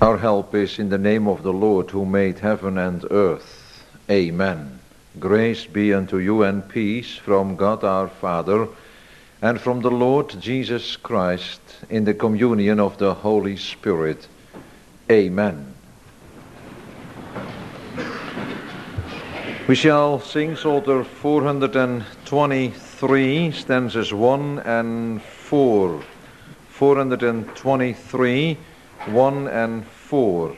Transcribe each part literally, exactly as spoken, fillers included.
Our help is in the name of the Lord who made heaven and earth. Amen. Grace be unto you and peace from God our Father and from the Lord Jesus Christ in the communion of the Holy Spirit. Amen. We shall sing Psalter four hundred twenty-three, stanzas one and four. four hundred twenty-three, one and four.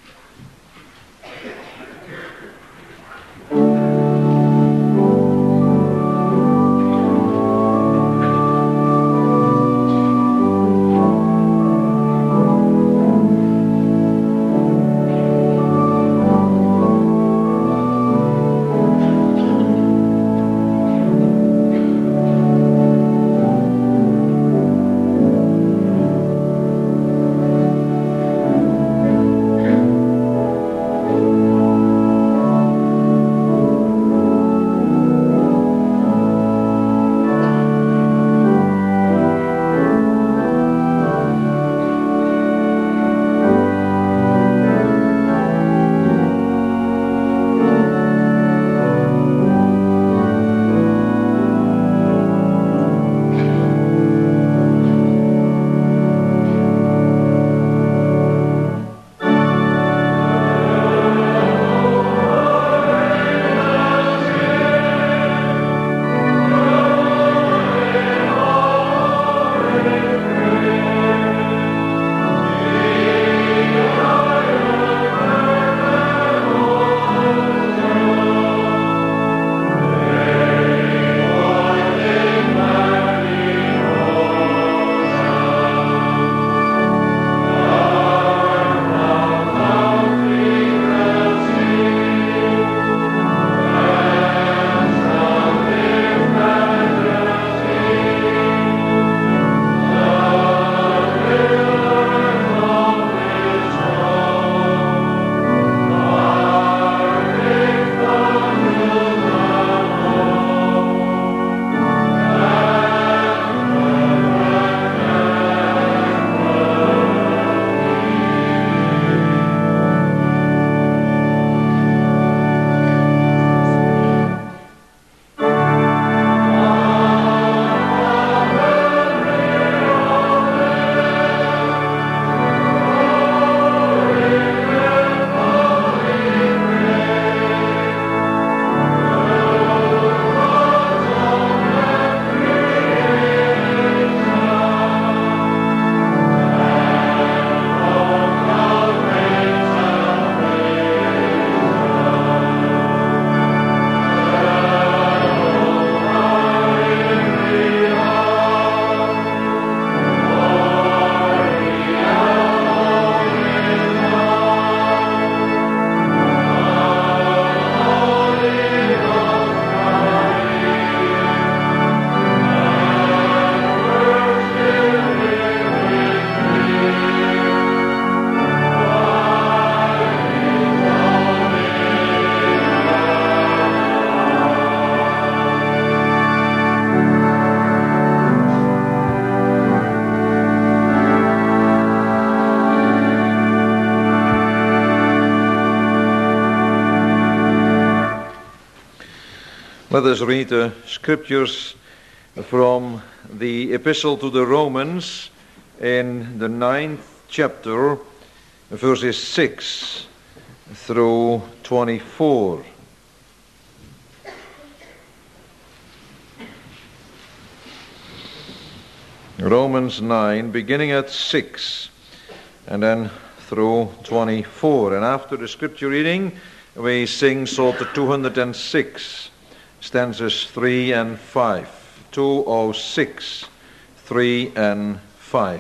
Let us read the scriptures from the Epistle to the Romans in the ninth chapter, verses six through twenty-four. Romans nine, beginning at six, and then through twenty-four. And after the scripture reading, we sing Psalter two hundred six, stanzas three and five. two oh six, three and five.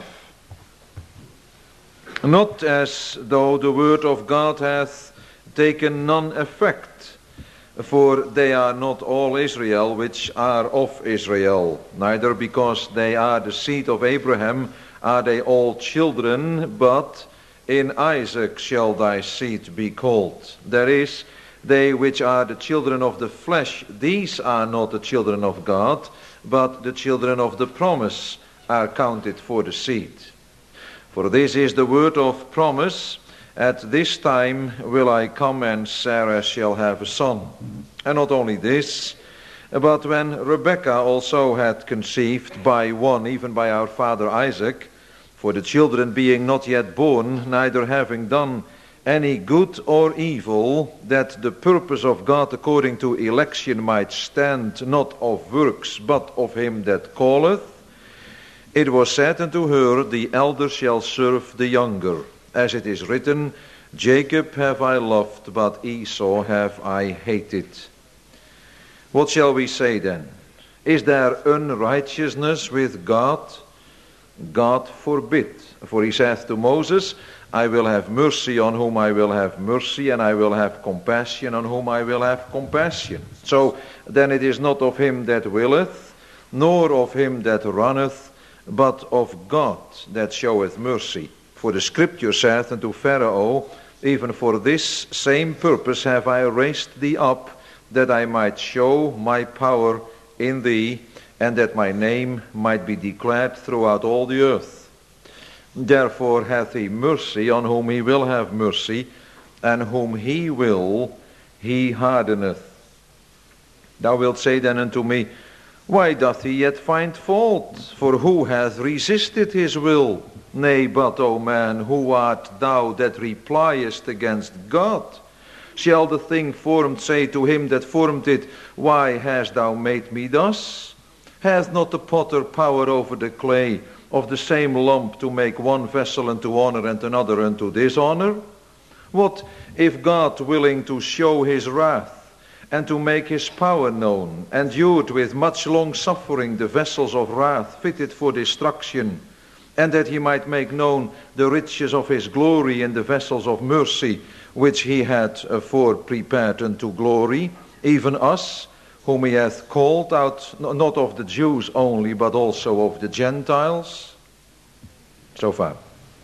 Not as though the word of God hath taken none effect, for they are not all Israel which are of Israel, neither because they are the seed of Abraham are they all children, but in Isaac shall thy seed be called. There is, they which are the children of the flesh, these are not the children of God, but the children of the promise are counted for the seed. For this is the word of promise, At this time will I come, and Sarah shall have a son. And not only this, but when Rebekah also had conceived by one, even by our father Isaac, for the children being not yet born, neither having done any good or evil, that the purpose of God according to election might stand, not of works, but of him that calleth, it was said unto her, the elder shall serve the younger. As it is written, Jacob have I loved, but Esau have I hated. What shall we say then? Is there unrighteousness with God? God forbid. For he saith to Moses, I will have mercy on whom I will have mercy, and I will have compassion on whom I will have compassion. So then it is not of him that willeth, nor of him that runneth, but of God that showeth mercy. For the scripture saith unto Pharaoh, even for this same purpose have I raised thee up, that I might show my power in thee, and that my name might be declared throughout all the earth. Therefore hath he mercy on whom he will have mercy, and whom he will, he hardeneth. Thou wilt say then unto me, why doth he yet find fault? For who hath resisted his will? Nay, but, O man, who art thou that repliest against God? Shall the thing formed say to him that formed it, why hast thou made me thus? Hath not the potter power over the clay of the same lump to make one vessel unto honor and another unto dishonor? What if God, willing to show his wrath and to make his power known, endured with much long suffering the vessels of wrath fitted for destruction, and that he might make known the riches of his glory in the vessels of mercy, which he had afore prepared unto glory, even us, whom he hath called out, not of the Jews only, but also of the Gentiles? So far.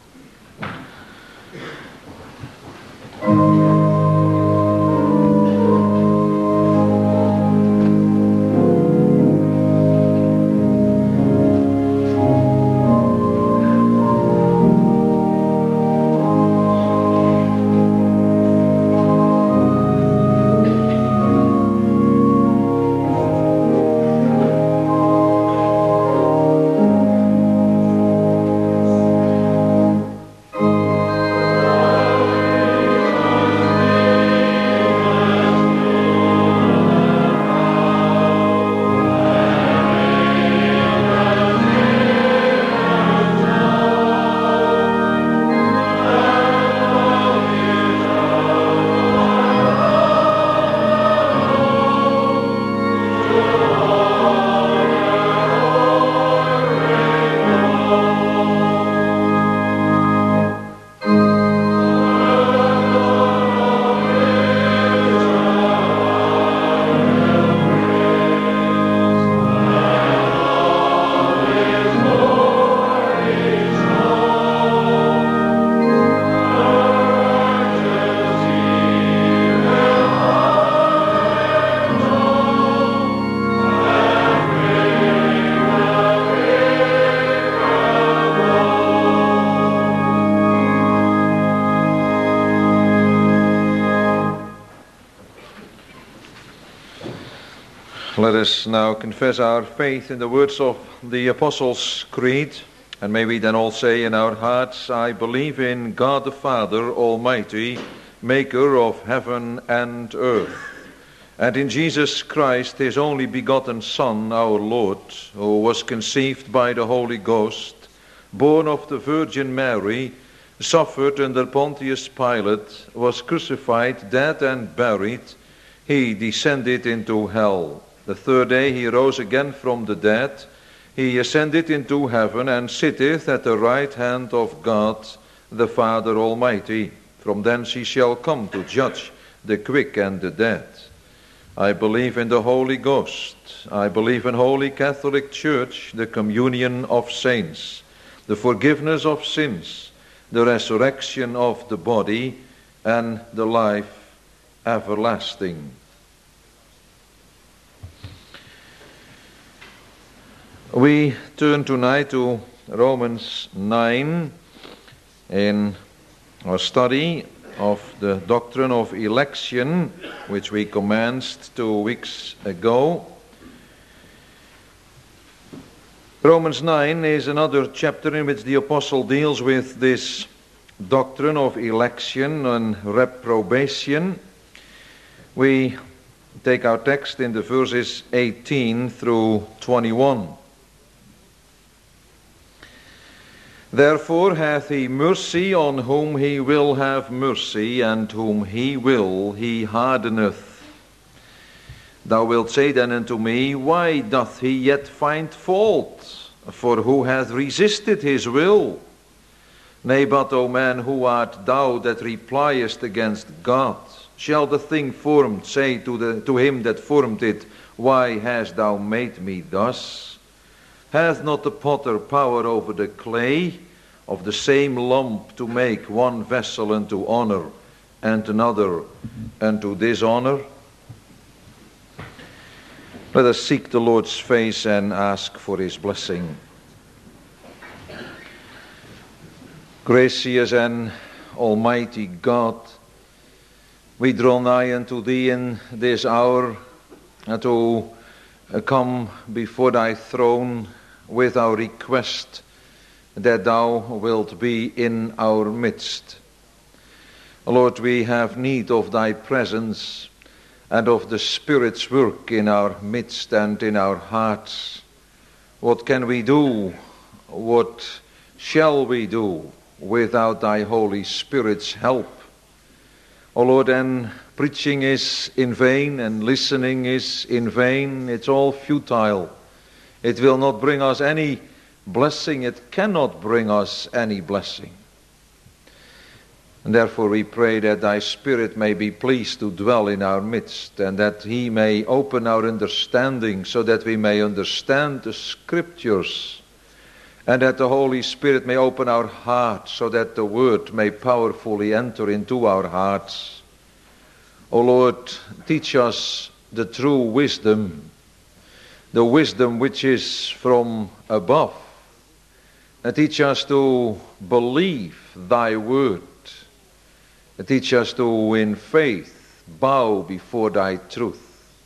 Let us now confess our faith in the words of the Apostles' Creed, and may we then all say in our hearts, I believe in God the Father Almighty, maker of heaven and earth, and in Jesus Christ, his only begotten Son, our Lord, who was conceived by the Holy Ghost, born of the Virgin Mary, suffered under Pontius Pilate, was crucified, dead and buried. He descended into hell. The third day he rose again from the dead. He ascended into heaven and sitteth at the right hand of God, the Father Almighty. From thence he shall come to judge the quick and the dead. I believe in the Holy Ghost. I believe in Holy Catholic Church, the communion of saints, the forgiveness of sins, the resurrection of the body, and the life everlasting. We turn tonight to Romans nine in Our study of the doctrine of election, which we commenced two weeks ago. Romans nine is another chapter in which the apostle deals with this doctrine of election and reprobation. We take our text in the verses eighteen through twenty-one. Therefore hath he mercy on whom he will have mercy, and whom he will he hardeneth. Thou wilt say then unto me, why doth he yet find fault? For who hath resisted his will? Nay, but, O man, who art thou that repliest against God? Shall the thing formed say to, the, to him that formed it, why hast thou made me thus? Hath not the potter power over the clay of the same lump to make one vessel unto honor and another unto dishonor? Let us seek the Lord's face and ask for his blessing. Gracious and almighty God, we draw nigh unto thee in this hour to come before thy throne with our request that thou wilt be in our midst. Lord, we have need of thy presence and of the Spirit's work in our midst and in our hearts. What can we do? What shall we do without thy Holy Spirit's help? O Lord, and preaching is in vain and listening is in vain. It's all futile. It will not bring us any blessing. It cannot bring us any blessing. And therefore we pray that thy Spirit may be pleased to dwell in our midst, and that he may open our understanding so that we may understand the Scriptures, and that the Holy Spirit may open our hearts so that the Word may powerfully enter into our hearts. O Lord, teach us the true wisdom, the wisdom which is from above, and teach us to believe thy word. And teach us to, in faith, bow before thy truth.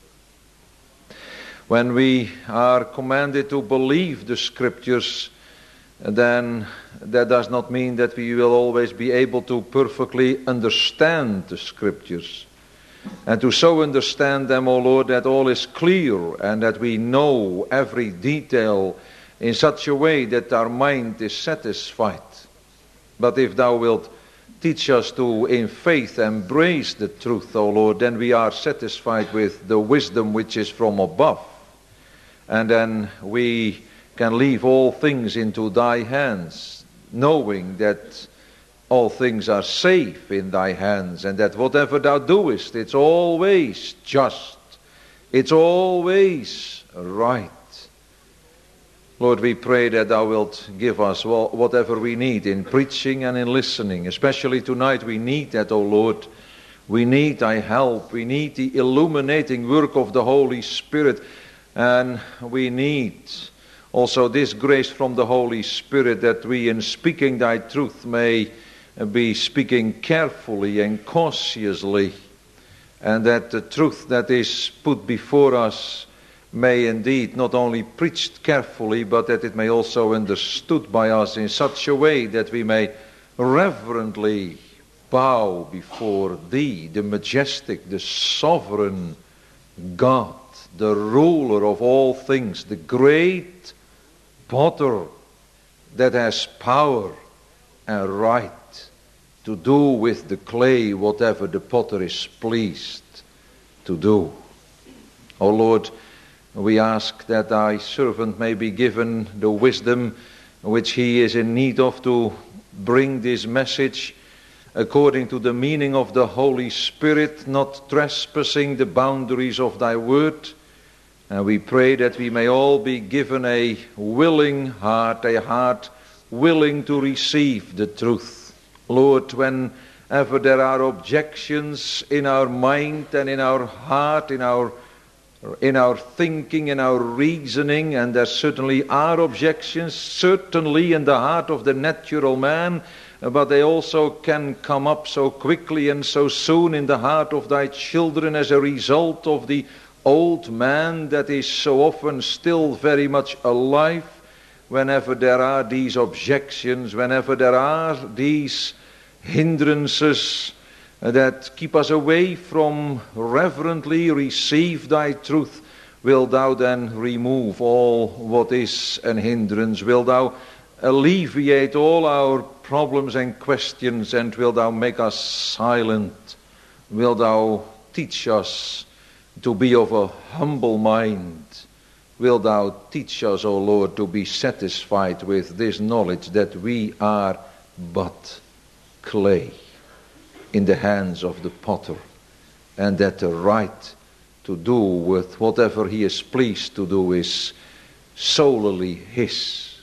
When we are commanded to believe the Scriptures, then that does not mean that we will always be able to perfectly understand the Scriptures. And to so understand them, O Lord, that all is clear and that we know every detail in such a way that our mind is satisfied. But if thou wilt teach us to, in faith, embrace the truth, O Lord, then we are satisfied with the wisdom which is from above. And then we can leave all things into thy hands, knowing that all things are safe in thy hands, and that whatever thou doest, it's always just. It's always right. Lord, we pray that thou wilt give us whatever we need in preaching and in listening. Especially tonight we need that, O Lord. We need thy help. We need the illuminating work of the Holy Spirit. And we need also this grace from the Holy Spirit, that we in speaking thy truth may be speaking carefully and cautiously, and that the truth that is put before us may indeed not only preached carefully, but that it may also understood by us in such a way that we may reverently bow before thee, the majestic, the sovereign God, the ruler of all things, the great potter that has power and right to do with the clay whatever the potter is pleased to do. O Lord, we ask that thy servant may be given the wisdom which he is in need of to bring this message according to the meaning of the Holy Spirit, not trespassing the boundaries of thy word. And we pray that we may all be given a willing heart, a heart willing to receive the truth. Lord, whenever there are objections in our mind and in our heart, in our in our thinking, in our reasoning, and there certainly are objections, certainly in the heart of the natural man, but they also can come up so quickly and so soon in the heart of thy children as a result of the old man that is so often still very much alive. Whenever there are these objections, whenever there are these hindrances that keep us away from reverently receive thy truth, wilt thou then remove all what is an hindrance? Wilt thou alleviate all our problems and questions, and wilt thou make us silent? Wilt thou teach us to be of a humble mind? Wilt thou teach us, O Lord, to be satisfied with this knowledge that we are but clay in the hands of the potter, and that the right to do with whatever he is pleased to do is solely his.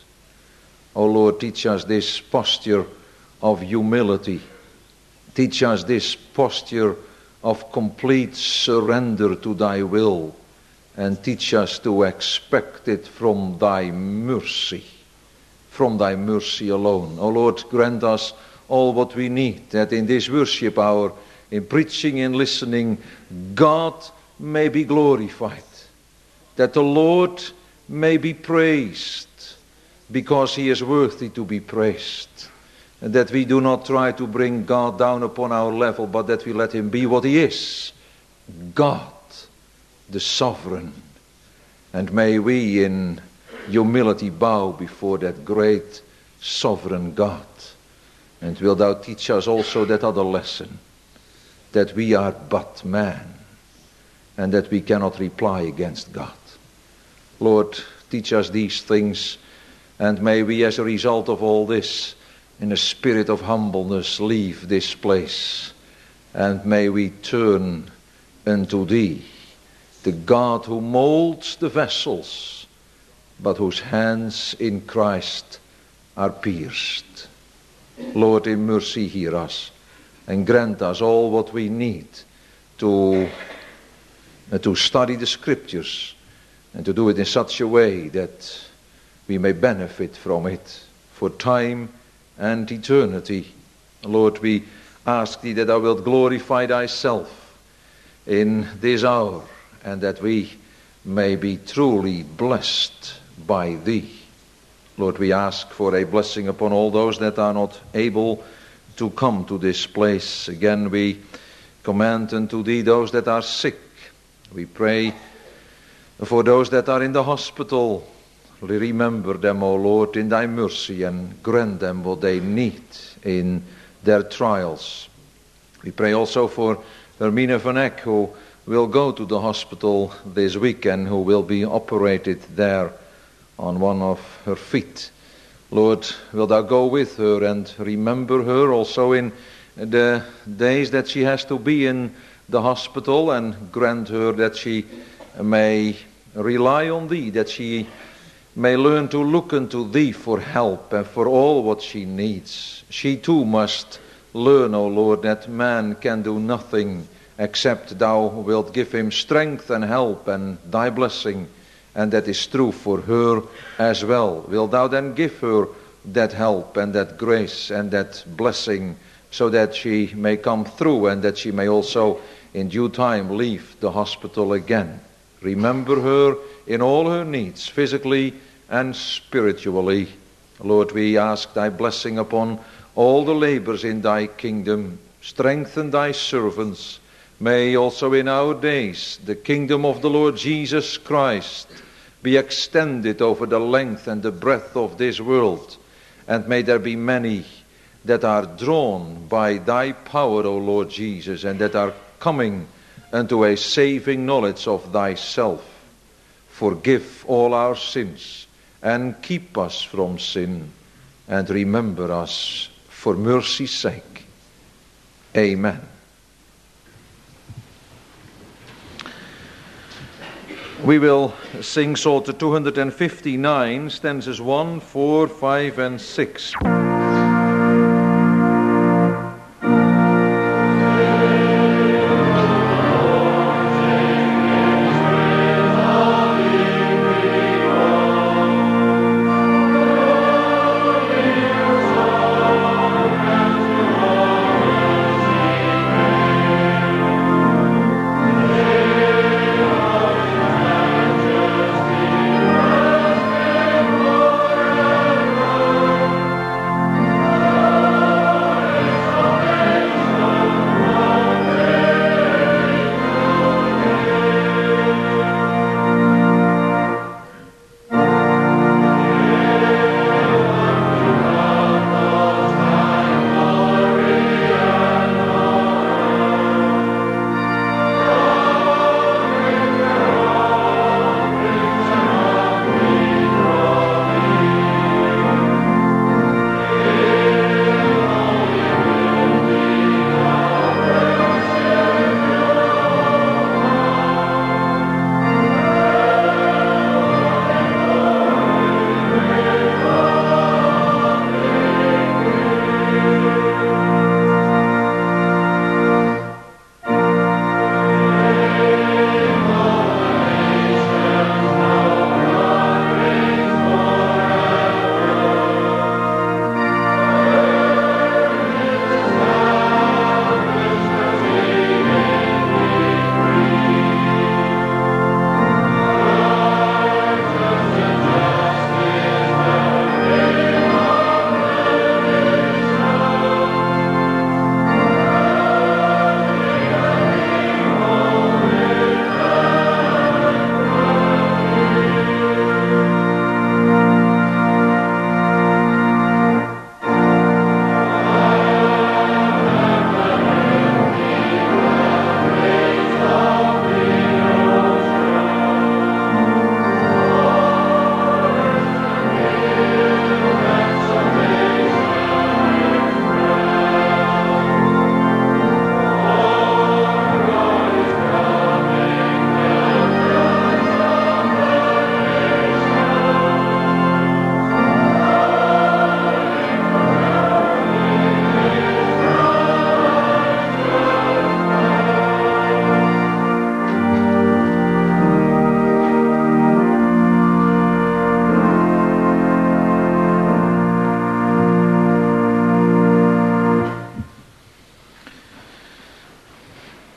O Lord, teach us this posture of humility. Teach us this posture of complete surrender to thy will. And teach us to expect it from thy mercy, from thy mercy alone. O Lord, grant us all what we need, that in this worship hour, in preaching and listening, God may be glorified, that the Lord may be praised, because he is worthy to be praised, and that we do not try to bring God down upon our level, but that we let him be what he is, God, the sovereign. And may we in humility bow before that great sovereign God. And wilt thou teach us also that other lesson, that we are but man, and that we cannot reply against God. Lord, teach us these things, and may we as a result of all this, in a spirit of humbleness, leave this place, and may we turn unto thee, the God who molds the vessels, but whose hands in Christ are pierced. Lord, in mercy hear us, and grant us all what we need to, uh, to study the Scriptures, and to do it in such a way that we may benefit from it for time and eternity. Lord, we ask thee that thou wilt glorify thyself in this hour, and that we may be truly blessed by thee. Lord, we ask for a blessing upon all those that are not able to come to this place. Again, we command unto thee those that are sick. We pray for those that are in the hospital. Remember them, O Lord, in thy mercy, and grant them what they need in their trials. We pray also for Hermine van Eck, who will go to the hospital this week and who will be operated there on one of her feet. Lord, wilt thou go with her and remember her also in the days that she has to be in the hospital, and grant her that she may rely on thee, that she may learn to look unto thee for help and for all what she needs. She too must learn, O Lord, that man can do nothing except thou wilt give him strength and help and thy blessing, and that is true for her as well. Wilt thou then give her that help and that grace and that blessing, so that she may come through, and that she may also in due time leave the hospital again. Remember her in all her needs, physically and spiritually. Lord, we ask thy blessing upon all the labors in thy kingdom. Strengthen thy servants. May also in our days the kingdom of the Lord Jesus Christ be extended over the length and the breadth of this world. And may there be many that are drawn by thy power, O Lord Jesus, and that are coming unto a saving knowledge of thyself. Forgive all our sins and keep us from sin, and remember us for mercy's sake. Amen. We will sing Psalter two hundred fifty-nine, stanzas one, four, five, and six.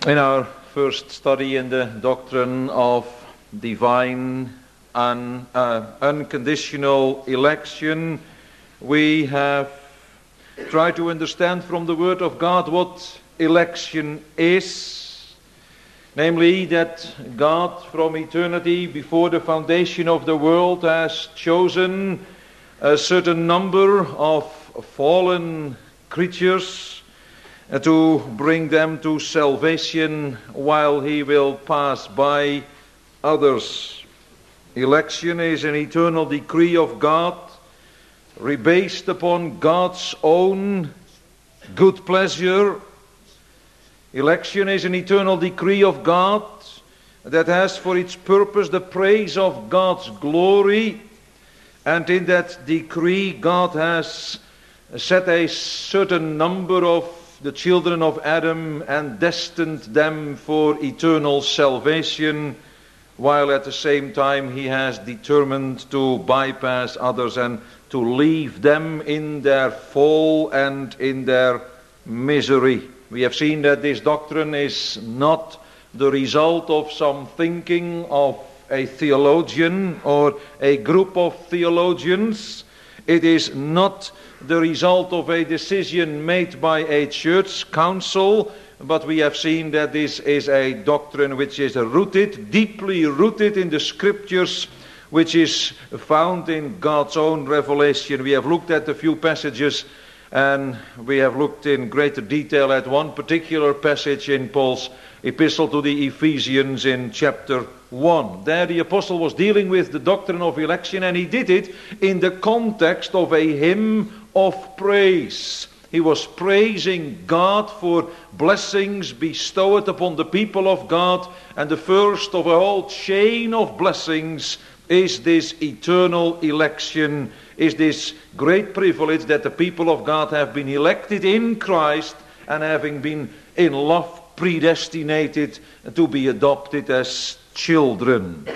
In our first study in the doctrine of divine and uh, unconditional election, we have tried to understand from the Word of God what election is. Namely, that God from eternity before the foundation of the world has chosen a certain number of fallen creatures to bring them to salvation while he will pass by others. Election is an eternal decree of God, based upon God's own good pleasure. Election is an eternal decree of God that has for its purpose the praise of God's glory. And in that decree, God has set a certain number of the children of Adam and destined them for eternal salvation, while at the same time he has determined to bypass others and to leave them in their fall and in their misery. We have seen that this doctrine is not the result of some thinking of a theologian or a group of theologians. It is not the result of a decision made by a church council, but we have seen that this is a doctrine which is rooted, deeply rooted in the Scriptures, which is found in God's own revelation. We have looked at a few passages, and we have looked in greater detail at one particular passage in Paul's epistle to the Ephesians in chapter one. There the apostle was dealing with the doctrine of election, and he did it in the context of a hymn of praise. He was praising God for blessings bestowed upon the people of God, and the first of a whole chain of blessings is this eternal election, is this great privilege that the people of God have been elected in Christ, and having been in love predestinated to be adopted as children.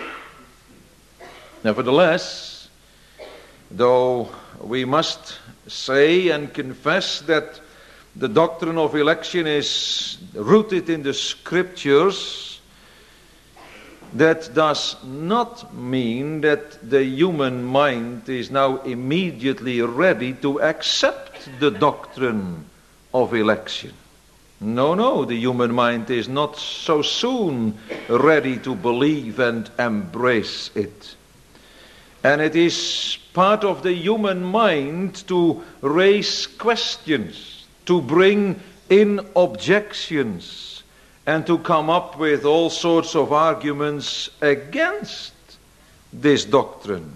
Nevertheless, though we must say and confess that the doctrine of election is rooted in the Scriptures, that does not mean that the human mind is now immediately ready to accept the doctrine of election. No, no, the human mind is not so soon ready to believe and embrace it. And it is part of the human mind to raise questions, to bring in objections, and to come up with all sorts of arguments against this doctrine.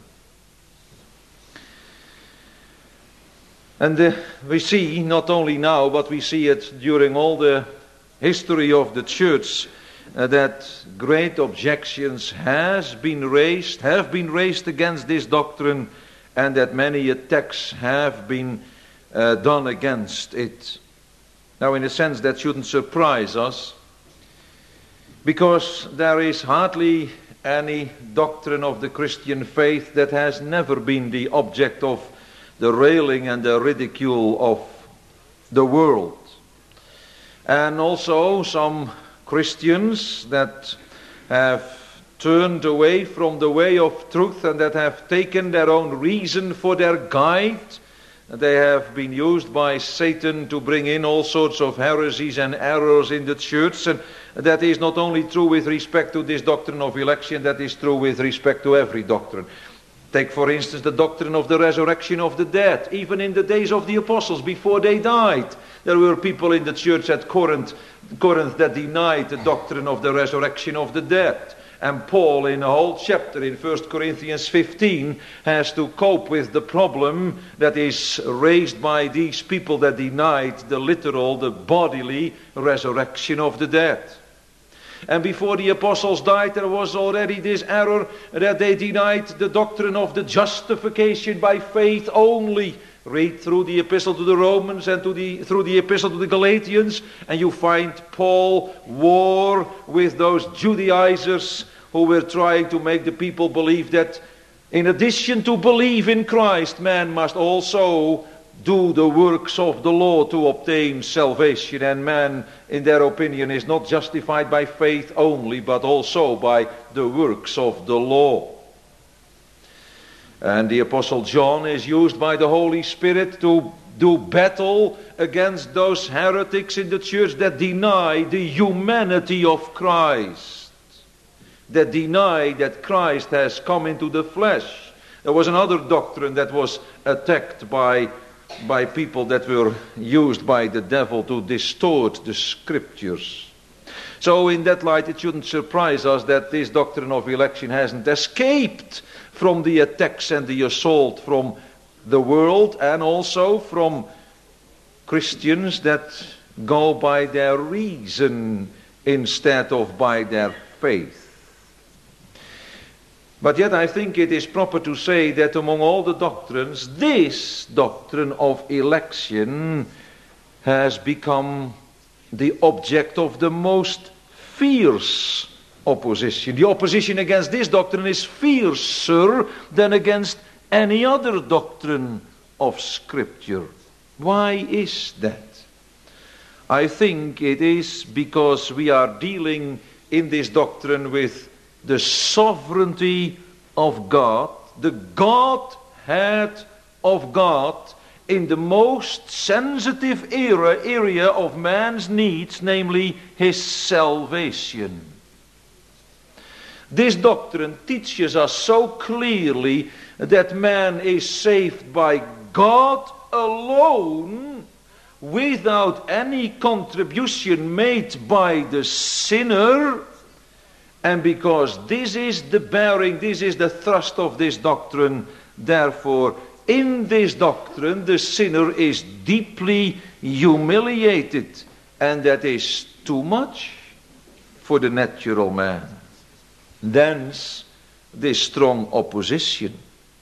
And uh, we see, not only now, but we see it during all the history of the church, uh, that great objections has been raised, have been raised against this doctrine, and that many attacks have been uh, done against it. Now, in a sense, that shouldn't surprise us, because there is hardly any doctrine of the Christian faith that has never been the object of the railing and the ridicule of the world. And also some Christians that have turned away from the way of truth and that have taken their own reason for their guide. They have been used by Satan to bring in all sorts of heresies and errors in the church, and that is not only true with respect to this doctrine of election, that is true with respect to every doctrine. Take, for instance, the doctrine of the resurrection of the dead. Even in the days of the apostles, before they died, there were people in the church at Corinth, Corinth that denied the doctrine of the resurrection of the dead. And Paul, in a whole chapter in First Corinthians fifteen, has to cope with the problem that is raised by these people that denied the literal, the bodily resurrection of the dead. And before the apostles died, there was already this error that they denied the doctrine of the justification by faith only. Read through the epistle to the Romans and to the, through the epistle to the Galatians, and you find Paul war with those Judaizers who were trying to make the people believe that in addition to believe in Christ, man must also do the works of the law to obtain salvation, and man, in their opinion, is not justified by faith only, but also by the works of the law. And the Apostle John is used by the Holy Spirit to do battle against those heretics in the church that deny the humanity of Christ, that deny that Christ has come into the flesh. There was another doctrine that was attacked by, by people that were used by the devil to distort the scriptures. So in that light, it shouldn't surprise us that this doctrine of election hasn't escaped from the attacks and the assault from the world, and also from Christians that go by their reason instead of by their faith. But yet I think it is proper to say that among all the doctrines, this doctrine of election has become the object of the most fierce opposition. The opposition against this doctrine is fiercer than against any other doctrine of Scripture. Why is that? I think it is because we are dealing in this doctrine with the sovereignty of God, the Godhead of God, in the most sensitive era, area of man's needs, namely his salvation. This doctrine teaches us so clearly that man is saved by God alone, without any contribution made by the sinner. And because this is the bearing, this is the thrust of this doctrine, therefore in this doctrine the sinner is deeply humiliated, and that is too much for the natural man. Thence this strong opposition.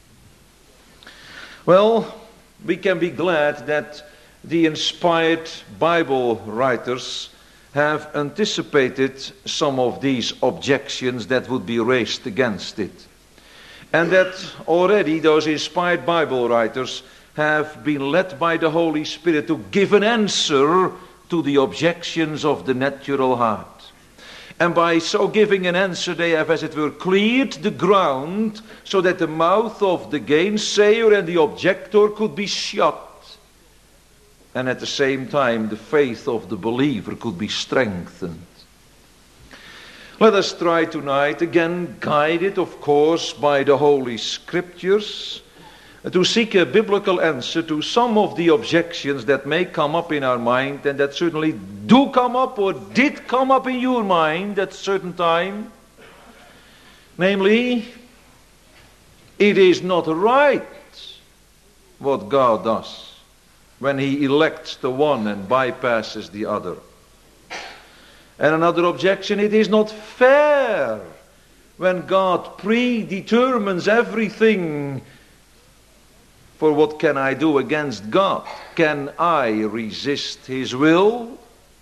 Well, we can be glad that the inspired Bible writers have anticipated some of these objections that would be raised against it. And that already those inspired Bible writers have been led by the Holy Spirit to give an answer to the objections of the natural heart. And by so giving an answer, they have, as it were, cleared the ground so that the mouth of the gainsayer and the objector could be shut. And at the same time, the faith of the believer could be strengthened. Let us try tonight, again guided, of course, by the Holy Scriptures, to seek a biblical answer to some of the objections that may come up in our mind, and that certainly do come up or did come up in your mind at a certain time. Namely, it is not right what God does when He elects the one and bypasses the other. And another objection, it is not fair when God predetermines everything. For what can I do against God? Can I resist His will?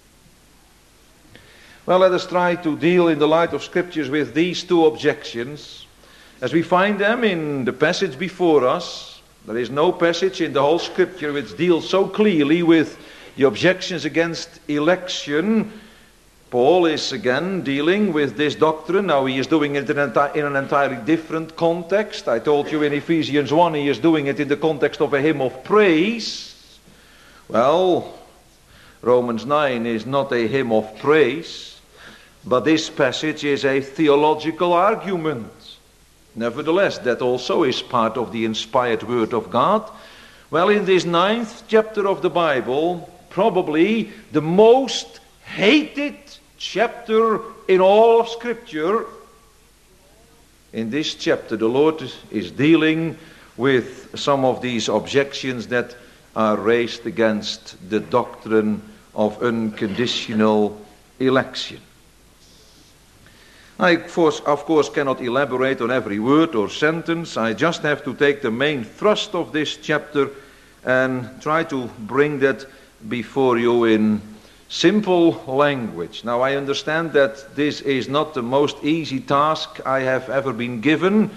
Well, let us try to deal in the light of Scriptures with these two objections as we find them in the passage before us. There is no passage in the whole Scripture which deals so clearly with the objections against election. Paul is again dealing with this doctrine. Now he is doing it in an, enti- in an entirely different context. I told you in Ephesians one he is doing it in the context of a hymn of praise. Well, Romans nine is not a hymn of praise, but this passage is a theological argument. Nevertheless, that also is part of the inspired word of God. Well, in this ninth chapter of the Bible, probably the most hated chapter in all of Scripture, in this chapter the Lord is dealing with some of these objections that are raised against the doctrine of unconditional election. I of course, of course cannot elaborate on every word or sentence. I just have to take the main thrust of this chapter and try to bring that before you in simple language. Now I understand that this is not the most easy task I have ever been given,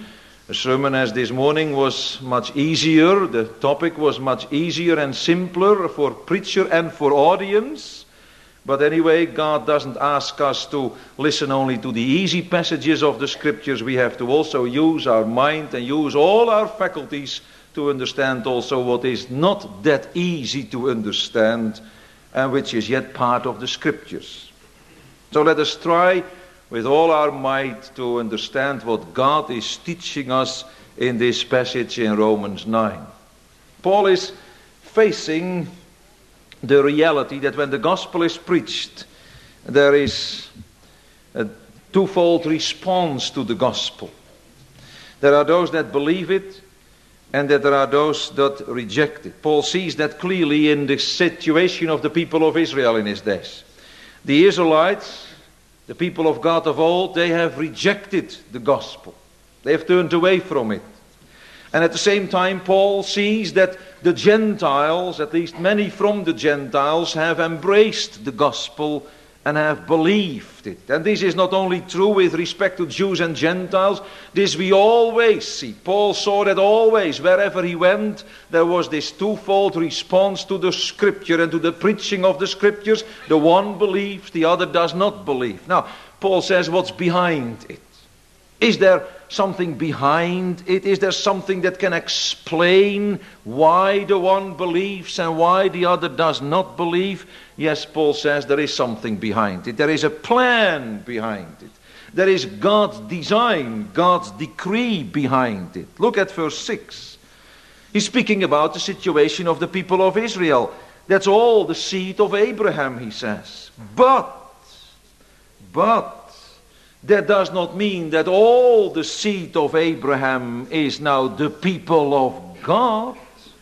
A sermon as this morning was much easier. The topic was much easier and simpler for preacher and for audience. But anyway, God doesn't ask us to listen only to the easy passages of the scriptures. We have to also use our mind and use all our faculties to understand also what is not that easy to understand and which is yet part of the scriptures. So let us try with all our might to understand what God is teaching us in this passage in Romans nine. Paul is facing the reality that when the gospel is preached, there is a twofold response to the gospel. There are those that believe it, and that there are those that reject it. Paul sees that clearly in the situation of the people of Israel in his days. The Israelites, the people of God of old, they have rejected the gospel. They have turned away from it. And at the same time, Paul sees that the Gentiles, at least many from the Gentiles, have embraced the gospel and have believed it. And this is not only true with respect to Jews and Gentiles, this we always see. Paul saw that always, wherever he went, there was this twofold response to the scripture and to the preaching of the scriptures. The one believes, the other does not believe. Now, Paul says, what's behind it? Is there something behind it? Is there something that can explain why the one believes and why the other does not believe? Yes, Paul says there is something behind it. There is a plan behind it. There is God's design, God's decree behind it. Look at verse six. He's speaking about the situation of the people of Israel. That's all the seed of Abraham, he says. But, but, that does not mean that all the seed of Abraham is now the people of God.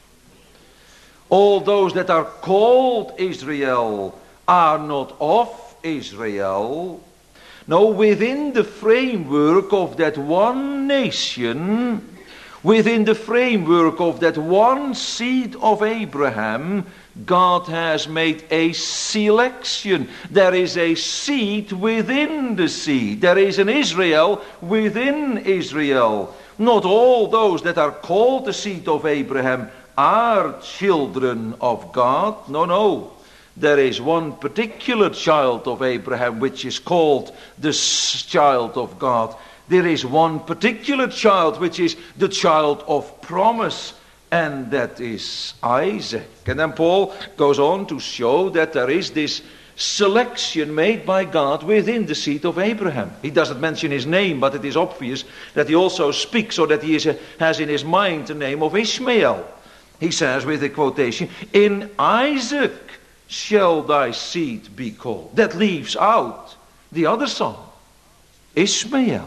All those that are called Israel are not of Israel. No, within the framework of that one nation, within the framework of that one seed of Abraham, God has made a selection. There is a seed within the seed. There is an Israel within Israel. Not all those that are called the seed of Abraham are children of God. No, no. There is one particular child of Abraham which is called the child of God. There is one particular child which is the child of promise, and that is Isaac. And then Paul goes on to show that there is this selection made by God within the seed of Abraham. He doesn't mention his name, but it is obvious that he also speaks, or that he is a, has in his mind the name of Ishmael. He says with a quotation, "In Isaac shall thy seed be called." That leaves out the other son, Ishmael.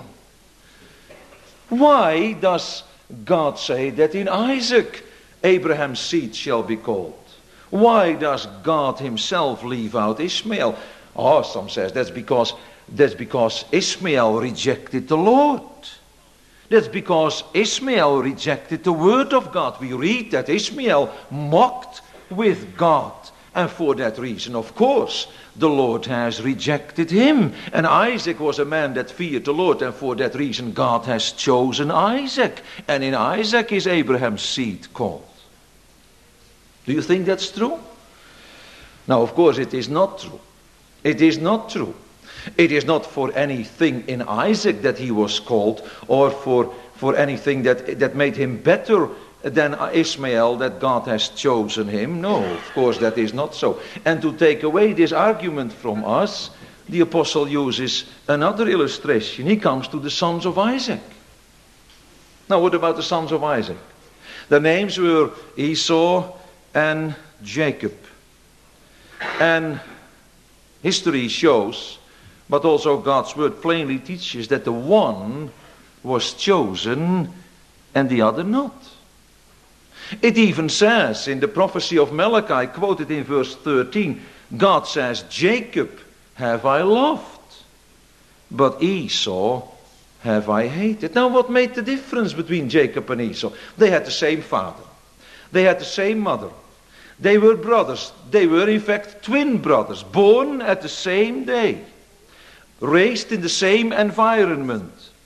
Why does God say that in Isaac Abraham's seed shall be called? Why does God himself leave out Ishmael? Oh, some says that's because that's because Ishmael rejected the Lord. That's because Ishmael rejected the word of God. We read that Ishmael mocked with God. And for that reason, of course, the Lord has rejected him. And Isaac was a man that feared the Lord. And for that reason, God has chosen Isaac. And in Isaac is Abraham's seed called. Do you think that's true? Now, of course, it is not true. It is not true. It is not for anything in Isaac that he was called, or for, for anything that, that made him better than Ishmael that God has chosen him. No, of course that is not so. And to take away this argument from us, the apostle uses another illustration. He comes to the sons of Isaac. Now what about the sons of Isaac? Their names were Esau and Jacob. And history shows, but also God's word plainly teaches, that the one was chosen and the other not. It even says in the prophecy of Malachi, quoted in verse thirteen, God says, "Jacob have I loved, but Esau have I hated." Now what made the difference between Jacob and Esau? They had the same father. They had the same mother. They were brothers. They were in fact twin brothers, born at the same day, raised in the same environment.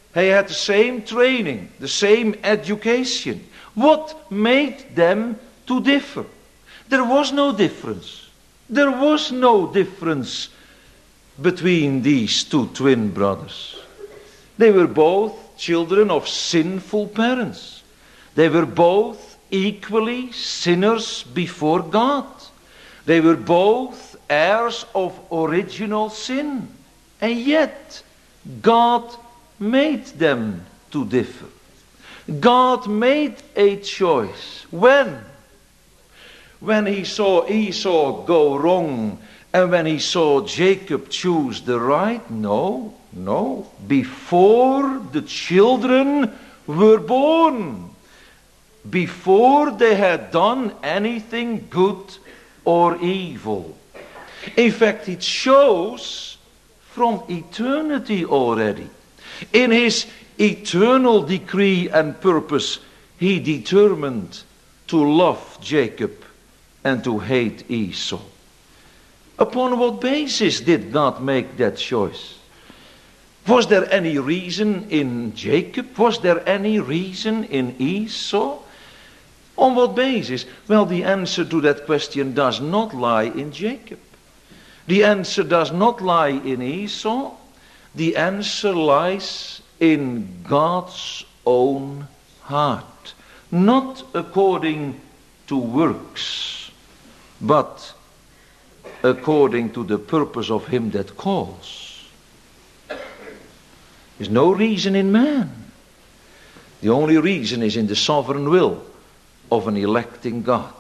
They had the same training, the same education. What made them to differ? There was no difference. There was no difference between these two twin brothers. They were both children of sinful parents. They were both equally sinners before God. They were both heirs of original sin. And yet, God made them to differ. God made a choice. When? When he saw Esau go wrong and when he saw Jacob choose the right? No, no. Before the children were born. Before they had done anything good or evil. In fact, it shows from eternity already. In his eternal decree and purpose, he determined to love Jacob and to hate Esau. Upon what basis did God make that choice? Was there any reason in Jacob? Was there any reason in Esau? On what basis? Well, the answer to that question does not lie in Jacob. The answer does not lie in Esau. The answer lies in God's own heart. Not according to works, but according to the purpose of him that calls. There's no reason in man. The only reason is in the sovereign will of an electing God.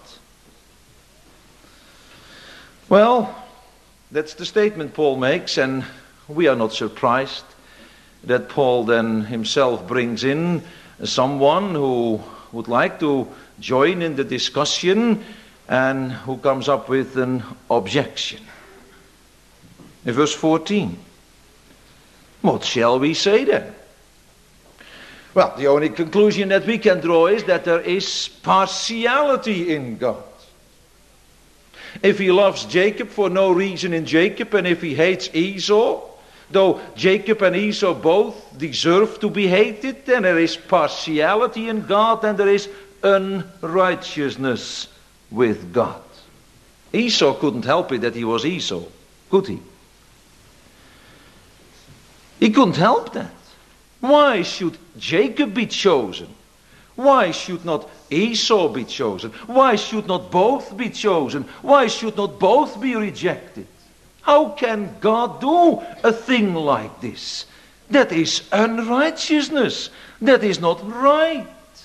Well, that's the statement Paul makes, and we are not surprised that Paul then himself brings in someone who would like to join in the discussion and who comes up with an objection. In verse fourteen, what shall we say then? Well, the only conclusion that we can draw is that there is partiality in God. If he loves Jacob for no reason in Jacob, and if he hates Esau, though Jacob and Esau both deserve to be hated, then there is partiality in God and there is unrighteousness with God. Esau couldn't help it that he was Esau, could he? He couldn't help that. Why should Jacob be chosen? Why should not Esau be chosen? Why should not both be chosen? Why should not both be rejected? How can God do a thing like this? That is unrighteousness. That is not right.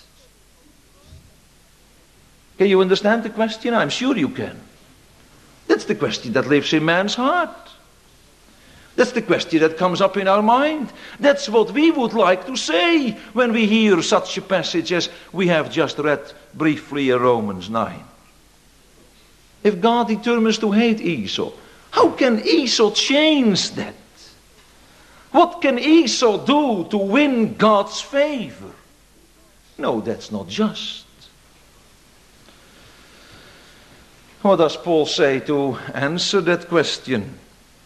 Can you understand the question? I'm sure you can. That's the question that lives in man's heart. That's the question that comes up in our mind. That's what we would like to say when we hear such a passage as we have just read briefly in Romans nine. If God determines to hate Esau, how can Esau change that? What can Esau do to win God's favor? No, that's not just. What does Paul say to answer that question?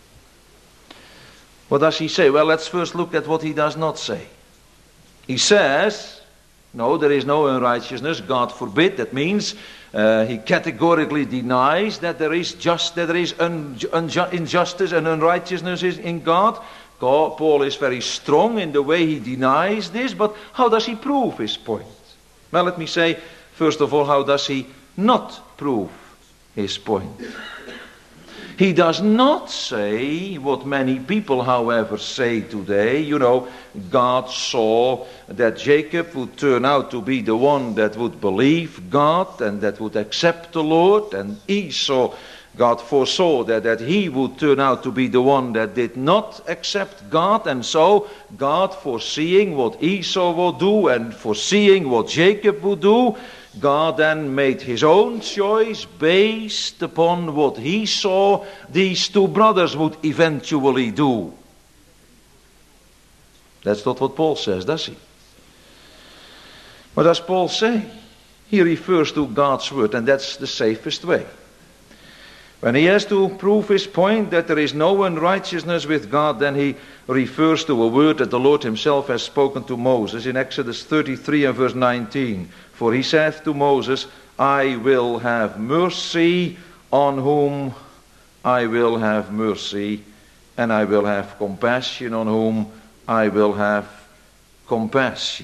What does he say? Well, let's first look at what he does not say. He says, no, there is no unrighteousness, God forbid. That means uh, he categorically denies that there is just that there is un, unju, injustice and unrighteousness in God. God. Paul is very strong in the way he denies this, but how does he prove his point? Well, let me say, first of all, how does he not prove his point? He does not say what many people, however, say today. You know, God saw that Jacob would turn out to be the one that would believe God and that would accept the Lord. And Esau, God foresaw that, that he would turn out to be the one that did not accept God. And so, God, foreseeing what Esau would do and foreseeing what Jacob would do, God then made his own choice based upon what he saw these two brothers would eventually do. That's not what Paul says, does he? What does Paul say? He refers to God's word, and that's the safest way. When he has to prove his point that there is no unrighteousness with God, then he refers to a word that the Lord himself has spoken to Moses in Exodus thirty-three and verse nineteen. For he saith to Moses, I will have mercy on whom I will have mercy, and I will have compassion on whom I will have compassion.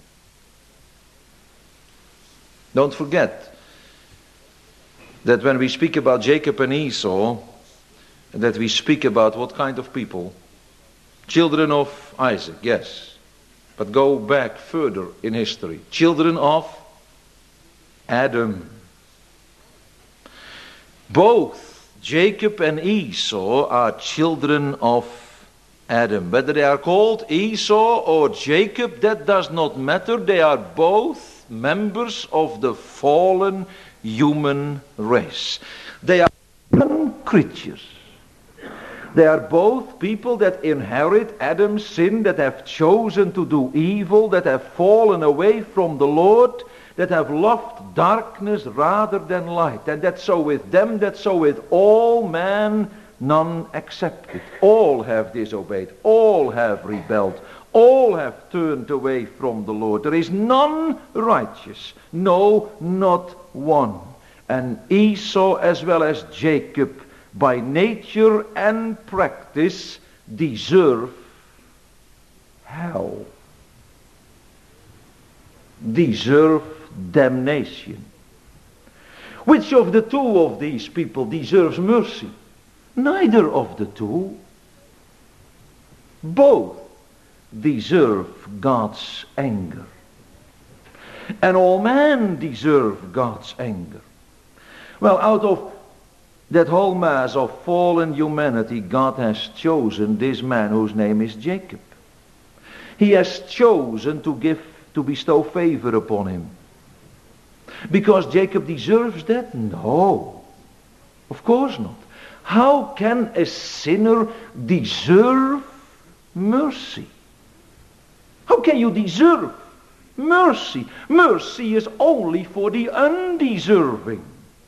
Don't forget that when we speak about Jacob and Esau, that we speak about what kind of people? Children of Isaac, yes. But go back further in history. Children of Adam. Both Jacob and Esau are children of Adam. Whether they are called Esau or Jacob, that does not matter. They are both members of the fallen human race. They are human creatures. They are both people that inherit Adam's sin, that have chosen to do evil, that have fallen away from the Lord, that have loved darkness rather than light. And that's so with them, that's so with all men, none excepted. All have disobeyed, all have rebelled, all have turned away from the Lord. There is none righteous, no, not one. And Esau as well as Jacob, by nature and practice, deserve hell. Deserve damnation. Which of the two of these people deserves mercy? Neither of the two. Both deserve God's anger. And all men deserve God's anger. Well, out of that whole mass of fallen humanity, God has chosen this man whose name is Jacob. He has chosen to give, to bestow favor upon him. Because Jacob deserves that? No, of course not. How can a sinner deserve mercy? How can you deserve mercy? Mercy is only for the undeserving.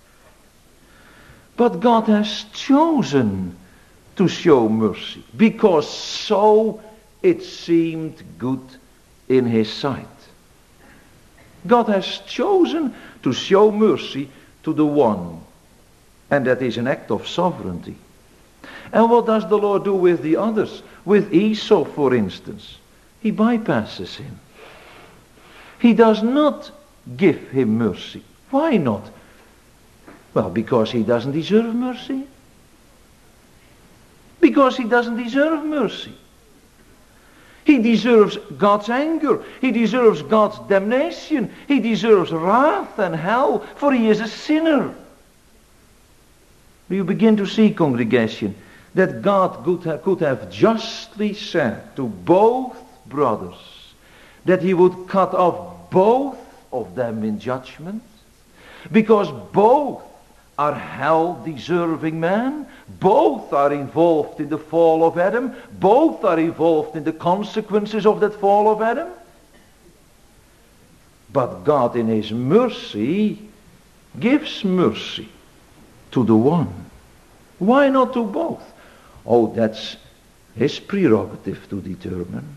But God has chosen to show mercy, because so it seemed good in his sight. God has chosen to show mercy to the one, and that is an act of sovereignty. And what does the Lord do with the others? With Esau, for instance, he bypasses him. He does not give him mercy. Why not? Well, because he doesn't deserve mercy. Because he doesn't deserve mercy. He deserves God's anger. He deserves God's damnation. He deserves wrath and hell, for he is a sinner. You begin to see, congregation, that God could have, could have justly said to both brothers that he would cut off both of them in judgment, because both are hell-deserving men. Both are involved in the fall of Adam. Both are involved in the consequences of that fall of Adam. But God in his mercy gives mercy to the one. Why not to both? Oh, that's his prerogative to determine.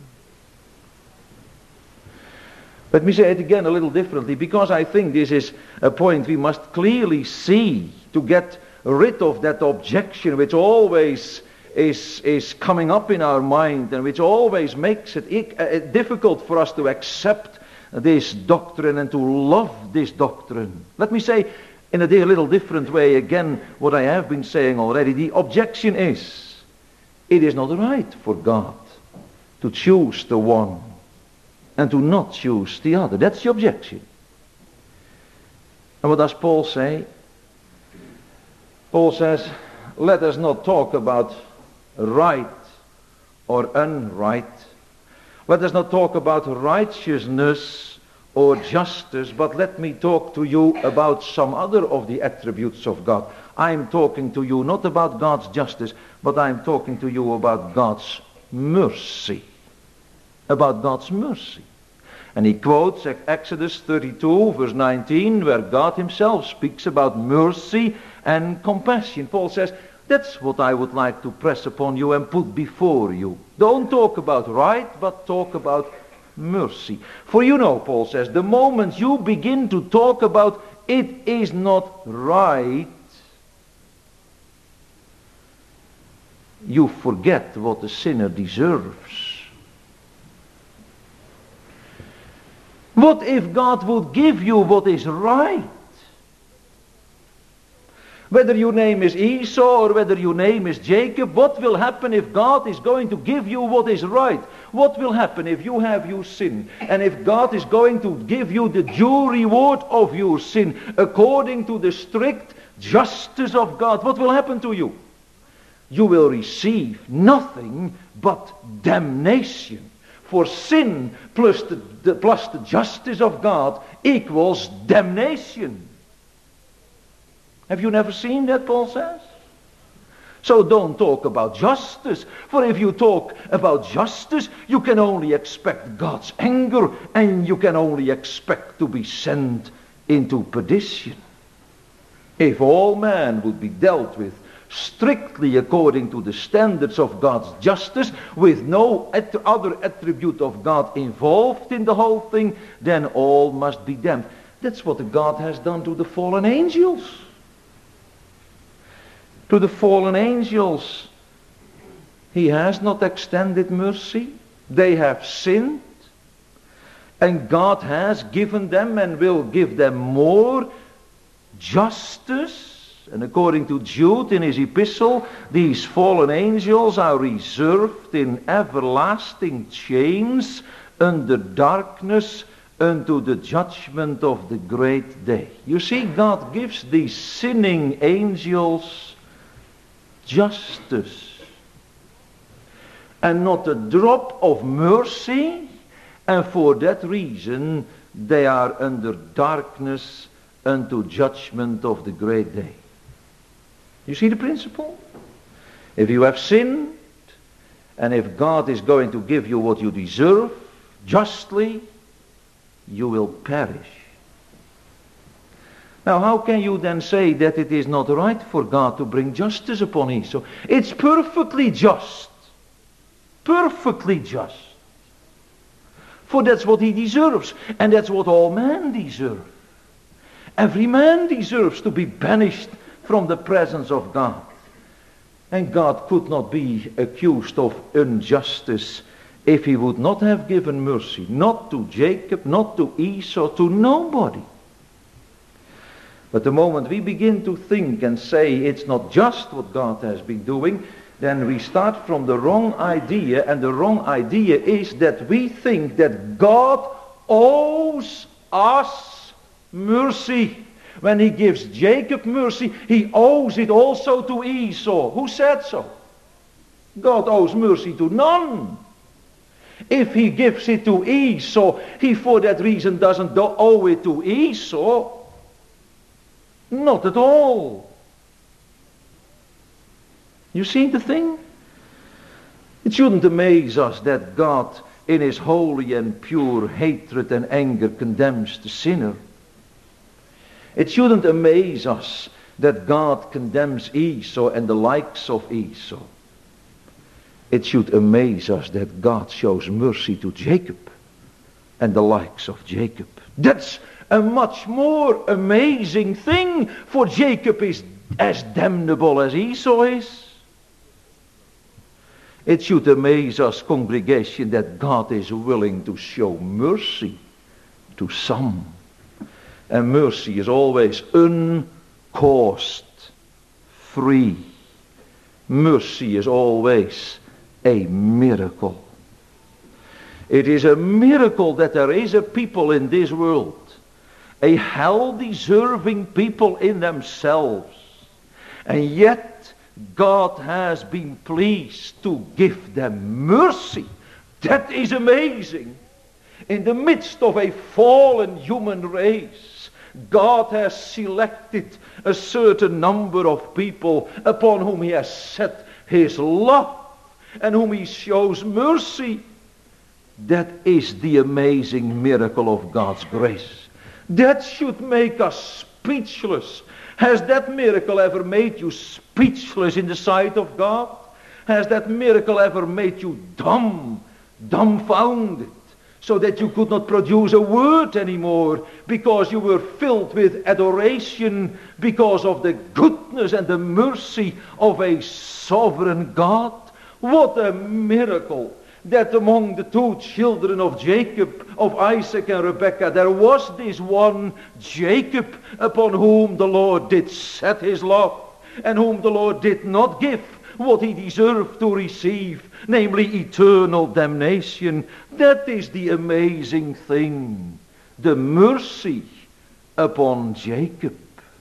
Let me say it again a little differently, because I think this is a point we must clearly see to get rid of that objection which always is, is coming up in our mind, and which always makes it uh, difficult for us to accept this doctrine and to love this doctrine. Let me say in a little different way again what I have been saying already. The objection is, it is not right for God to choose the one and to not choose the other. That's the objection. And what does Paul say? Paul says, let us not talk about right or unright. Let us not talk about righteousness or justice, but let me talk to you about some other of the attributes of God. I'm talking to you not about God's justice, but I'm talking to you about God's mercy. About God's mercy. And he quotes Exodus thirty-two verse nineteen, where God himself speaks about mercy and compassion. Paul says, that's what I would like to press upon you and put before you. Don't talk about right, but talk about mercy. For you know, Paul says, the moment you begin to talk about it is not right, you forget what the sinner deserves. What if God would give you what is right? Whether your name is Esau or whether your name is Jacob, what will happen if God is going to give you what is right? What will happen if you have your sin? And if God is going to give you the due reward of your sin according to the strict justice of God, what will happen to you? You will receive nothing but damnation. For sin plus the, the, plus the justice of God equals damnation. Have you never seen that, Paul says? So don't talk about justice. For if you talk about justice, you can only expect God's anger, and you can only expect to be sent into perdition. If all man would be dealt with strictly according to the standards of God's justice, with no at- other attribute of God involved in the whole thing, then all must be damned. That's what God has done to the fallen angels. To the fallen angels, he has not extended mercy. They have sinned, and God has given them and will give them more justice. And according to Jude in his epistle, these fallen angels are reserved in everlasting chains under darkness unto the judgment of the great day. You see, God gives these sinning angels justice and not a drop of mercy, and for that reason they are under darkness unto judgment of the great day. You see the principle? If you have sinned, and if God is going to give you what you deserve justly, you will perish. Now, how can you then say that it is not right for God to bring justice upon Esau? It's perfectly just. Perfectly just. For that's what he deserves, and that's what all men deserve. Every man deserves to be banished from the presence of God. And God could not be accused of injustice if he would not have given mercy, not to Jacob, not to Esau, to nobody. But the moment we begin to think and say it's not just what God has been doing, then we start from the wrong idea, and the wrong idea is that we think that God owes us mercy. When he gives Jacob mercy, he owes it also to Esau. Who said so? God owes mercy to none. If he gives it to Esau, he for that reason doesn't owe it to Esau. Not at all. You see the thing? It shouldn't amaze us that God, in his holy and pure hatred and anger, condemns the sinner. It shouldn't amaze us that God condemns Esau and the likes of Esau. It should amaze us that God shows mercy to Jacob and the likes of Jacob. That's a much more amazing thing, for Jacob is as damnable as Esau is. It should amaze us, congregation, that God is willing to show mercy to some. And mercy is always uncaused, free. Mercy is always a miracle. It is a miracle that there is a people in this world, a hell-deserving people in themselves, and yet God has been pleased to give them mercy. That is amazing. In the midst of a fallen human race, God has selected a certain number of people upon whom he has set his love and whom he shows mercy. That is the amazing miracle of God's grace. That should make us speechless Has that miracle ever made you speechless in the sight of God? Has that miracle ever made you dumb, dumbfounded, so that you could not produce a word anymore because you were filled with adoration because of the goodness and the mercy of a sovereign God? What a miracle that among the two children of Jacob, of Isaac and Rebekah, there was this one Jacob upon whom the Lord did set his love, and whom the Lord did not give what he deserved to receive, namely eternal damnation. That is the amazing thing, the mercy upon Jacob.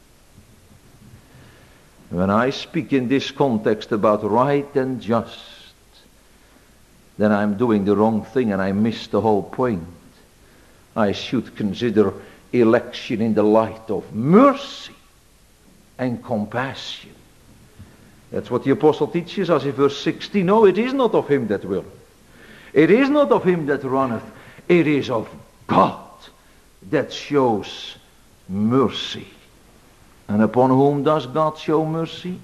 When I speak in this context about right and just, then I'm doing the wrong thing and I miss the whole point. I should consider election in the light of mercy and compassion. That's what the apostle teaches us in verse sixteen. No, it is not of him that willeth. It is not of him that runneth. It is of God that shows mercy. And upon whom does God show mercy?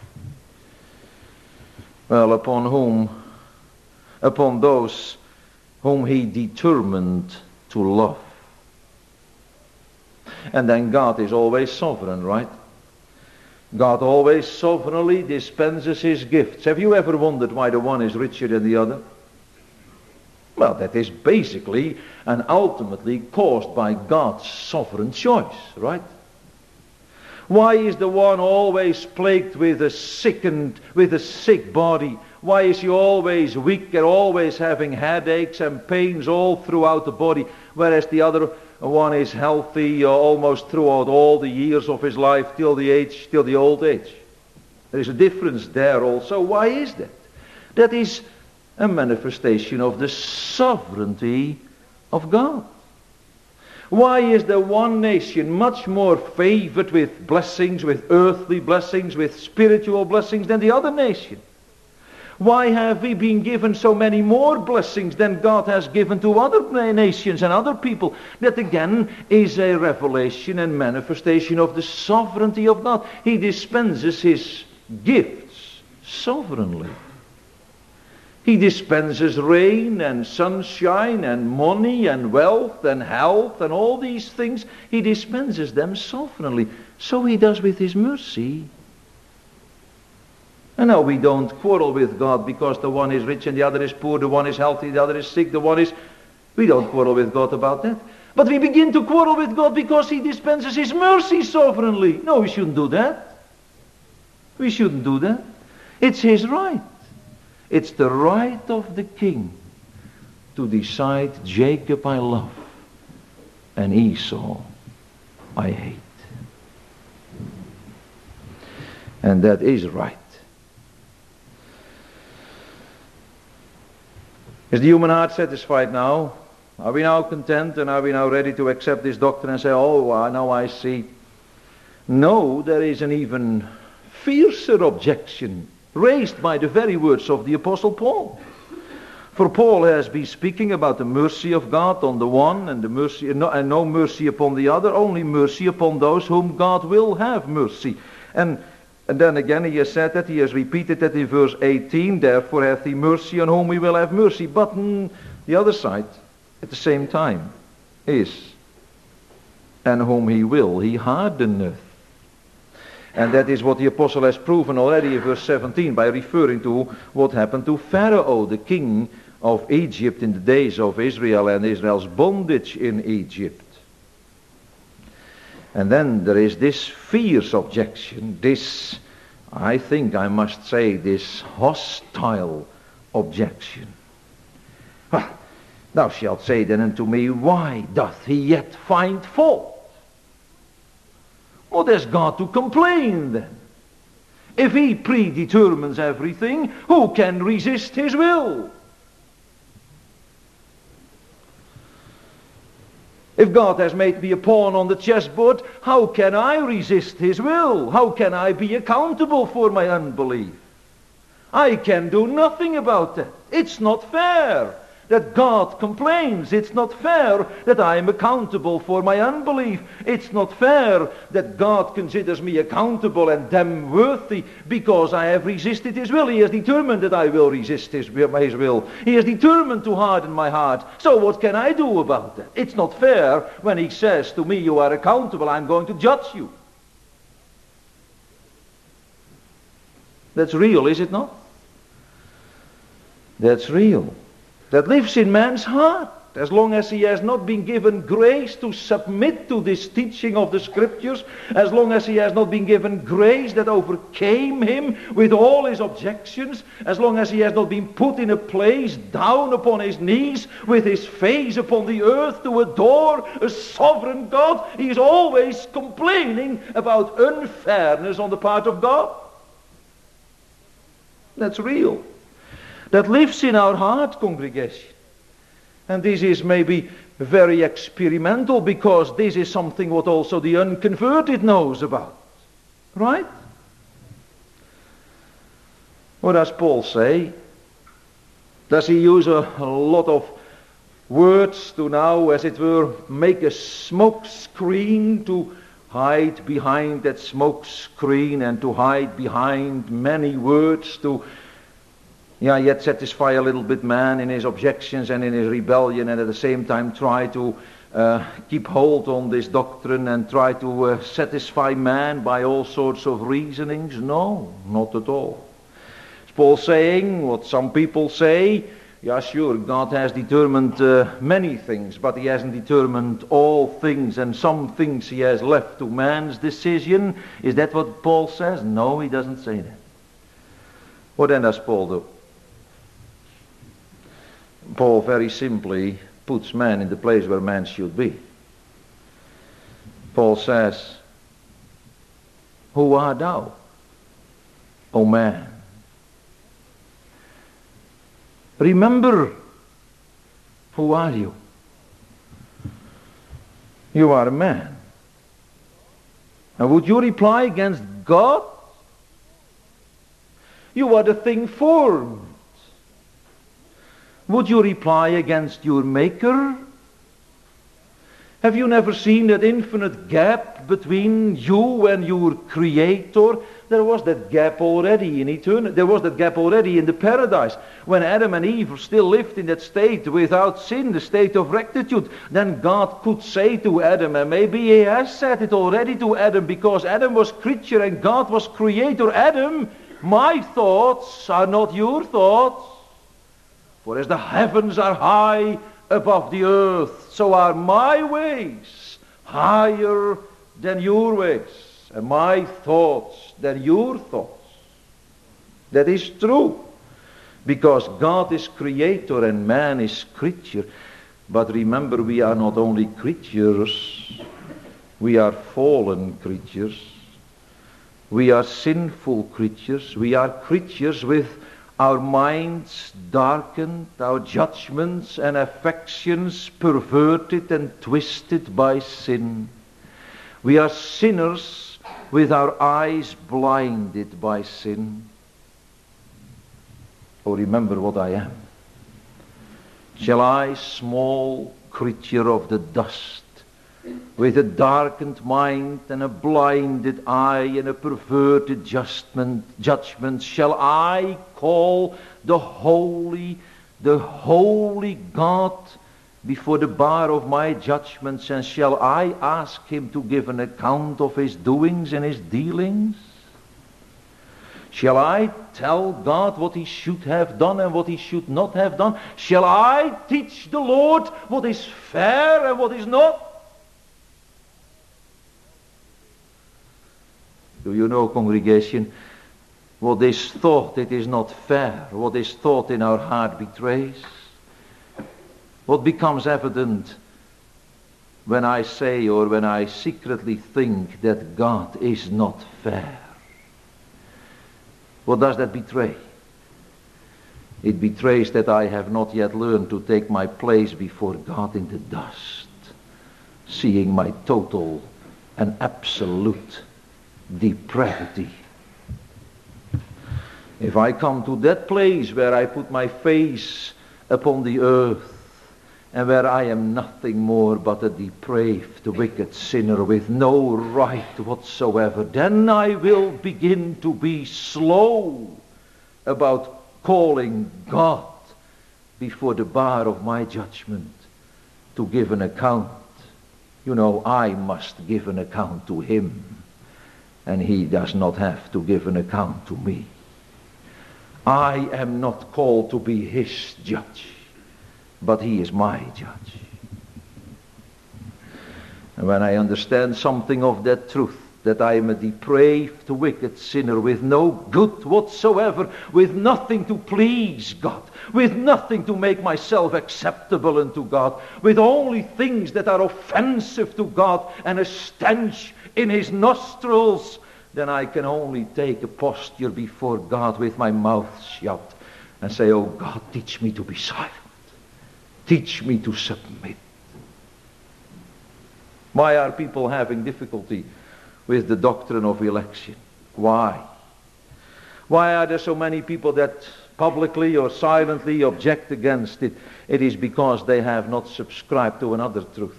Well, upon whom? Upon those whom he determined to love. And then God is always sovereign, right? God always sovereignly dispenses his gifts. Have you ever wondered why the one is richer than the other? Well, that is basically and ultimately caused by God's sovereign choice, right? Why is the one always plagued with a sickened, with a sick body? Why is he always weak and always having headaches and pains all throughout the body, whereas the other one is healthy uh, almost throughout all the years of his life till the age, till the old age? There is a difference there also. Why is that? That is a manifestation of the sovereignty of God. Why is the one nation much more favored with blessings, with earthly blessings, with spiritual blessings than the other nation? Why have we been given so many more blessings than God has given to other nations and other people? That again is a revelation and manifestation of the sovereignty of God. He dispenses his gifts sovereignly. He dispenses rain and sunshine and money and wealth and health and all these things. He dispenses them sovereignly. So he does with his mercy. And now we don't quarrel with God because the one is rich and the other is poor, the one is healthy, the other is sick, the one is... We don't quarrel with God about that. But we begin to quarrel with God because he dispenses his mercy sovereignly. No, we shouldn't do that. We shouldn't do that. It's his right. It's the right of the king to decide Jacob I love and Esau I hate. And that is right. Is the human heart satisfied now? Are we now content and are we now ready to accept this doctrine and say, oh, now I see? No, there is an even fiercer objection raised by the very words of the Apostle Paul. For Paul has been speaking about the mercy of God on the one and the mercy and no, and no mercy upon the other, only mercy upon those whom God will have mercy. And And then again he has said that, he has repeated that in verse eighteen, therefore hath he mercy on whom he will have mercy. But mm, the other side, at the same time, is, and whom he will, he hardeneth. And that is what the apostle has proven already in verse seventeen by referring to what happened to Pharaoh, the king of Egypt in the days of Israel and Israel's bondage in Egypt. And then there is this fierce objection, this, I think I must say, this hostile objection. Well, thou shalt say then unto me, why doth he yet find fault? What has God to complain then? If he predetermines everything, who can resist his will? If God has made me a pawn on the chessboard, how can I resist his will? How can I be accountable for my unbelief? I can do nothing about that. It's not fair. that God complains. It's not fair that I am accountable for my unbelief. It's not fair that God considers me accountable and damn worthy because I have resisted his will. He has determined that I will resist his, his will. He has determined to harden my heart. So what can I do about that? It's not fair when he says to me, you are accountable, I'm going to judge you. That's real, is it not? That's real. That lives in man's heart. As long as he has not been given grace to submit to this teaching of the Scriptures, as long as he has not been given grace that overcame him with all his objections, as long as he has not been put in a place down upon his knees with his face upon the earth to adore a sovereign God, he is always complaining about unfairness on the part of God. That's real. That lives in our heart, congregation. And this is maybe very experimental because this is something what also the unconverted knows about. Right? What does Paul say? Does he use a, a lot of words to now, as it were, make a smoke screen to hide behind that smoke screen and to hide behind many words to Yeah, yet satisfy a little bit man in his objections and in his rebellion, and at the same time try to uh, keep hold on this doctrine and try to uh, satisfy man by all sorts of reasonings? No, not at all. Is Paul saying what some people say? Yeah, sure, God has determined uh, many things, but he hasn't determined all things, and some things he has left to man's decision. Is that what Paul says? No, he doesn't say that. What then does Paul do? Paul very simply puts man in the place where man should be. Paul says, who art thou, O man? Remember, who are you? You are a man. And would you reply against God? You are the thing formed. Would you reply against your Maker? Have you never seen that infinite gap between you and your Creator? There was that gap already in eternity. There was that gap already in the paradise. When Adam and Eve still lived in that state without sin, the state of rectitude, then God could say to Adam, and maybe he has said it already to Adam, because Adam was creature and God was Creator. Adam, my thoughts are not your thoughts. For as the heavens are high above the earth, so are my ways higher than your ways, and my thoughts than your thoughts. That is true, because God is Creator and man is creature. But remember, we are not only creatures, we are fallen creatures. We are sinful creatures. We are creatures with our minds darkened, our judgments and affections perverted and twisted by sin. We are sinners with our eyes blinded by sin. Oh, remember what I am. Shall I, small creature of the dust, with a darkened mind and a blinded eye and a perverted judgment, judgment, shall I call the holy, the holy God before the bar of my judgments, and shall I ask him to give an account of his doings and his dealings? Shall I tell God what he should have done and what he should not have done? Shall I teach the Lord what is fair and what is not? Do you know, congregation, what is thought it is not fair, what is thought in our heart betrays? What becomes evident when I say or when I secretly think that God is not fair? What does that betray? It betrays that I have not yet learned to take my place before God in the dust, seeing my total and absolute depravity. If I come to that place where I put my face upon the earth, and where I am nothing more but a depraved, wicked sinner with no right whatsoever, then I will begin to be slow about calling God before the bar of my judgment to give an account. You know, I must give an account to him, and he does not have to give an account to me. I am not called to be his judge, but he is my judge. And when I understand something of that truth, that I am a depraved, wicked sinner with no good whatsoever, with nothing to please God, with nothing to make myself acceptable unto God, with only things that are offensive to God and a stench in his nostrils, then I can only take a posture before God with my mouth shut and say, oh God, teach me to be silent. Teach me to submit. Why are people having difficulty with the doctrine of election? Why? Why are there so many people that publicly or silently object against it? It is because they have not subscribed to another truth,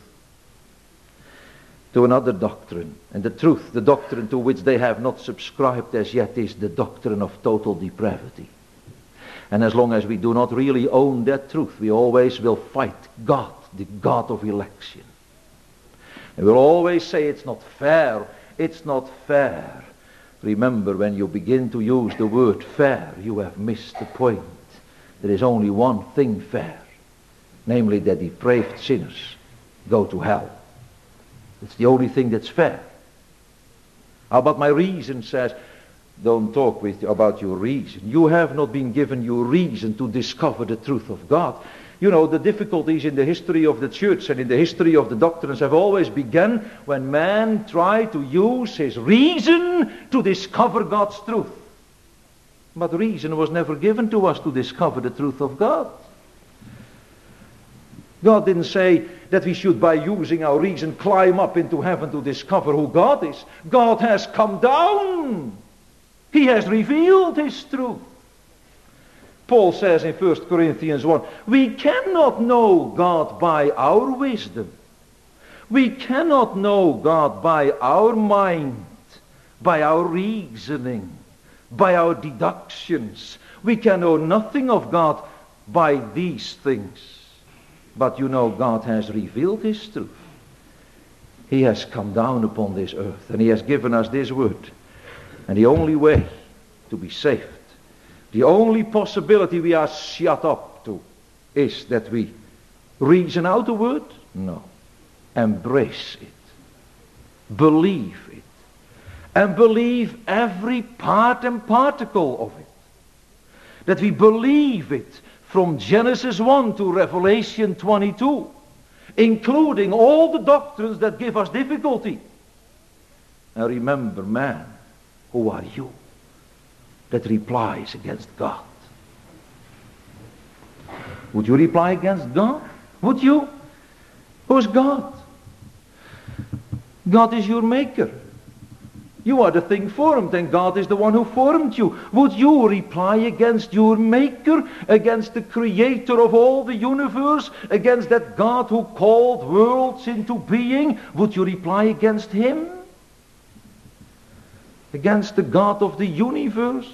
to another doctrine. And the truth, the doctrine to which they have not subscribed as yet, is the doctrine of total depravity. And as long as we do not really own that truth, we always will fight God, the God of election. And we'll always say it's not fair, it's not fair. Remember, when you begin to use the word fair, you have missed the point. There is only one thing fair, namely that depraved sinners go to hell. It's the only thing that's fair. How about my reason says, don't talk with about your reason. You have not been given your reason to discover the truth of God. You know, the difficulties in the history of the church and in the history of the doctrines have always begun when man tried to use his reason to discover God's truth. But reason was never given to us to discover the truth of God. God didn't say that we should, by using our reason, climb up into heaven to discover who God is. God has come down. He has revealed his truth. Paul says in First Corinthians one, we cannot know God by our wisdom. We cannot know God by our mind, by our reasoning, by our deductions. We can know nothing of God by these things. But you know, God has revealed his truth. He has come down upon this earth, and he has given us this word. And the only way to be saved, the only possibility we are shut up to, is that we reason out the word? No. Embrace it. Believe it. And believe every part and particle of it. That we believe it from Genesis one to Revelation twenty-two, including all the doctrines that give us difficulty. Now remember, man, who are you that replies against God? Would you reply against God? Would you? Who's God? God is your maker. You are the thing formed, and God is the one who formed you. Would you reply against your maker, against the creator of all the universe, against that God who called worlds into being? Would you reply against him? Against the God of the universe?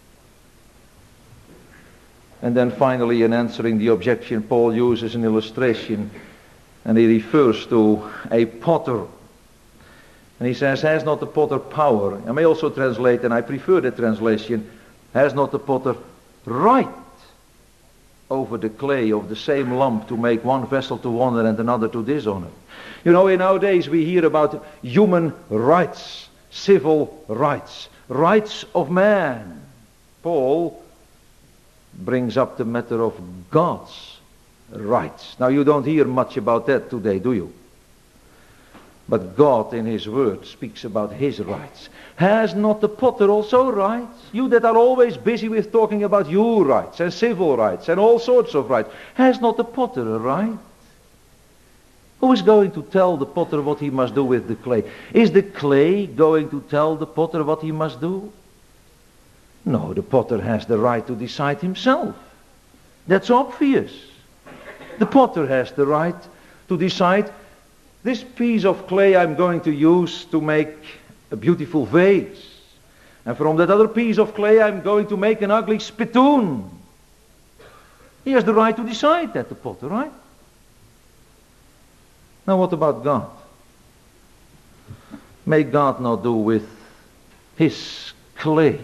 And then finally, in answering the objection, Paul uses an illustration, and he refers to a potter. And he says, has not the potter power? I may also translate, and I prefer the translation, has not the potter right over the clay of the same lump to make one vessel to honor and another to dishonor? You know, in our days we hear about human rights, civil rights, rights of man. Paul brings up the matter of God's rights. Now you don't hear much about that today, do you? But God in his word speaks about his rights. Has not the potter also rights? You that are always busy with talking about your rights and civil rights and all sorts of rights. Has not the potter a right? Who is going to tell the potter what he must do with the clay? Is the clay going to tell the potter what he must do? No, the potter has the right to decide himself. That's obvious. The potter has the right to decide, this piece of clay I'm going to use to make a beautiful vase. And from that other piece of clay I'm going to make an ugly spittoon. He has the right to decide that, the potter, right? Now what about God? May God not do with his clay?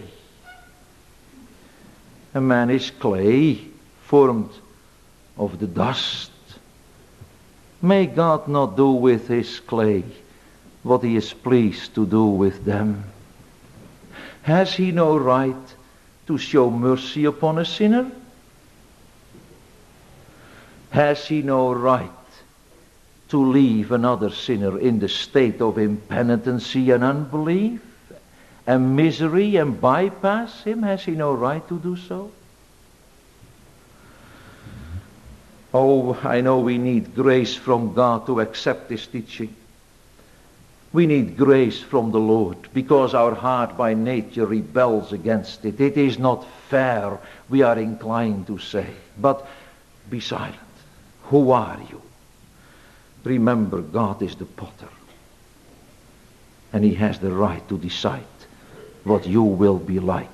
A man is clay, formed of the dust. May God not do with his clay what he is pleased to do with them? Has he no right to show mercy upon a sinner? Has he no right to leave another sinner in the state of impenitency and unbelief and misery and bypass him? Has he no right to do so? Oh, I know we need grace from God to accept this teaching. We need grace from the Lord because our heart by nature rebels against it. It is not fair, we are inclined to say. But be silent. Who are you? Remember, God is the potter. And he has the right to decide what you will be like.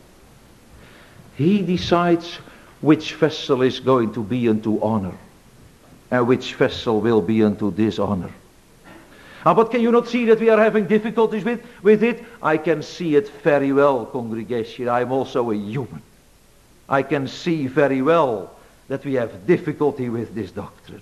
He decides which vessel is going to be unto honor and which vessel will be unto dishonor. Ah, but can you not see that we are having difficulties with, with it? I can see it very well, congregation. I am also a human. I can see very well that we have difficulty with this doctrine.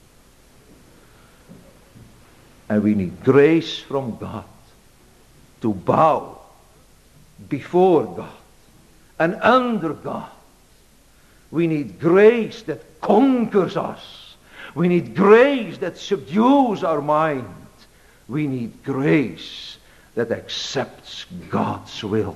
And we need grace from God to bow before God and under God. We need grace that conquers us. We need grace that subdues our mind. We need grace that accepts God's will.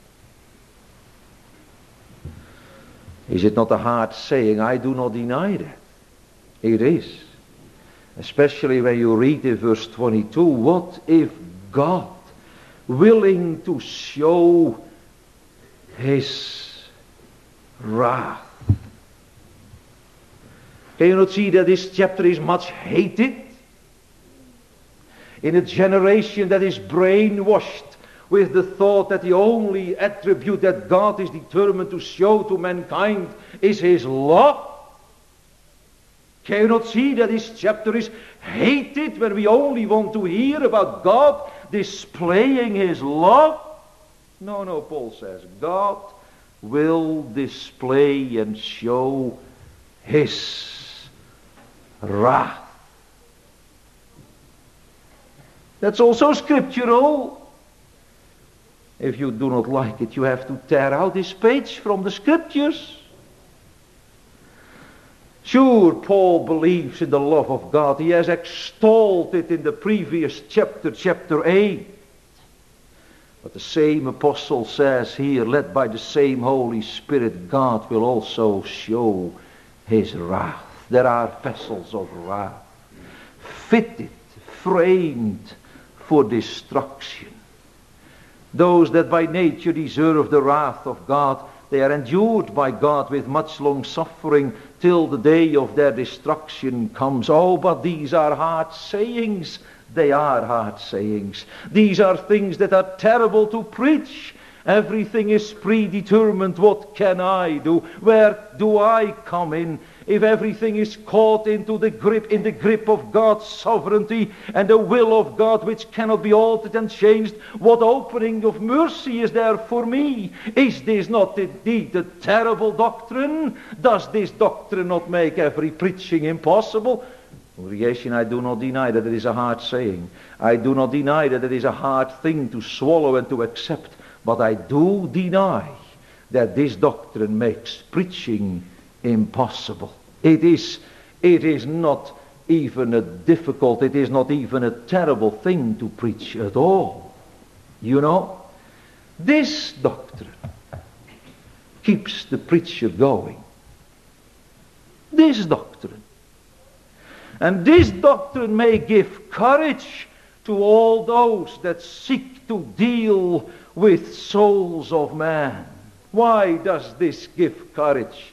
Is it not a hard saying? I do not deny that. It is. Especially when you read in verse twenty-two, what if God, willing to show his wrath? Can you not see that this chapter is much hated? In a generation that is brainwashed with the thought that the only attribute that God is determined to show to mankind is his love. Can you not see that this chapter is hated when we only want to hear about God displaying his love? No, no, Paul says, God will display and show his wrath. That's also scriptural. If you do not like it, you have to tear out this page from the scriptures. Sure, Paul believes in the love of God. He has extolled it in the previous chapter, chapter eight. But the same apostle says here, led by the same Holy Spirit, God will also show his wrath. There are vessels of wrath, fitted, framed for destruction. Those that by nature deserve the wrath of God, they are endured by God with much long suffering till the day of their destruction comes. Oh, but these are hard sayings. They are hard sayings. These are things that are terrible to preach. Everything is predetermined. What can I do? Where do I come in? If everything is caught into the grip, in the grip of God's sovereignty and the will of God which cannot be altered and changed, what opening of mercy is there for me? Is this not indeed a terrible doctrine? Does this doctrine not make every preaching impossible? Congregation, I do not deny that it is a hard saying. I do not deny that it is a hard thing to swallow and to accept. But I do deny that this doctrine makes preaching impossible. It is, it is not even a difficult, it is not even a terrible thing to preach at all. You know, this doctrine keeps the preacher going. This doctrine. And this doctrine may give courage to all those that seek to deal with souls of man. Why does this give courage?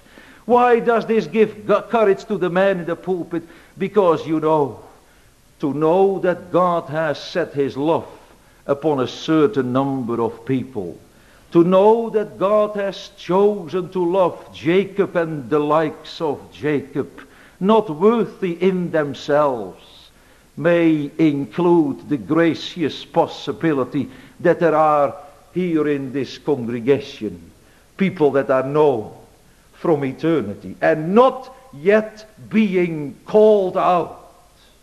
Why does this give courage to the man in the pulpit? Because you know, to know that God has set his love upon a certain number of people. To know that God has chosen to love Jacob and the likes of Jacob, not worthy in themselves, may include the gracious possibility that there are here in this congregation people that are known from eternity and not yet being called out.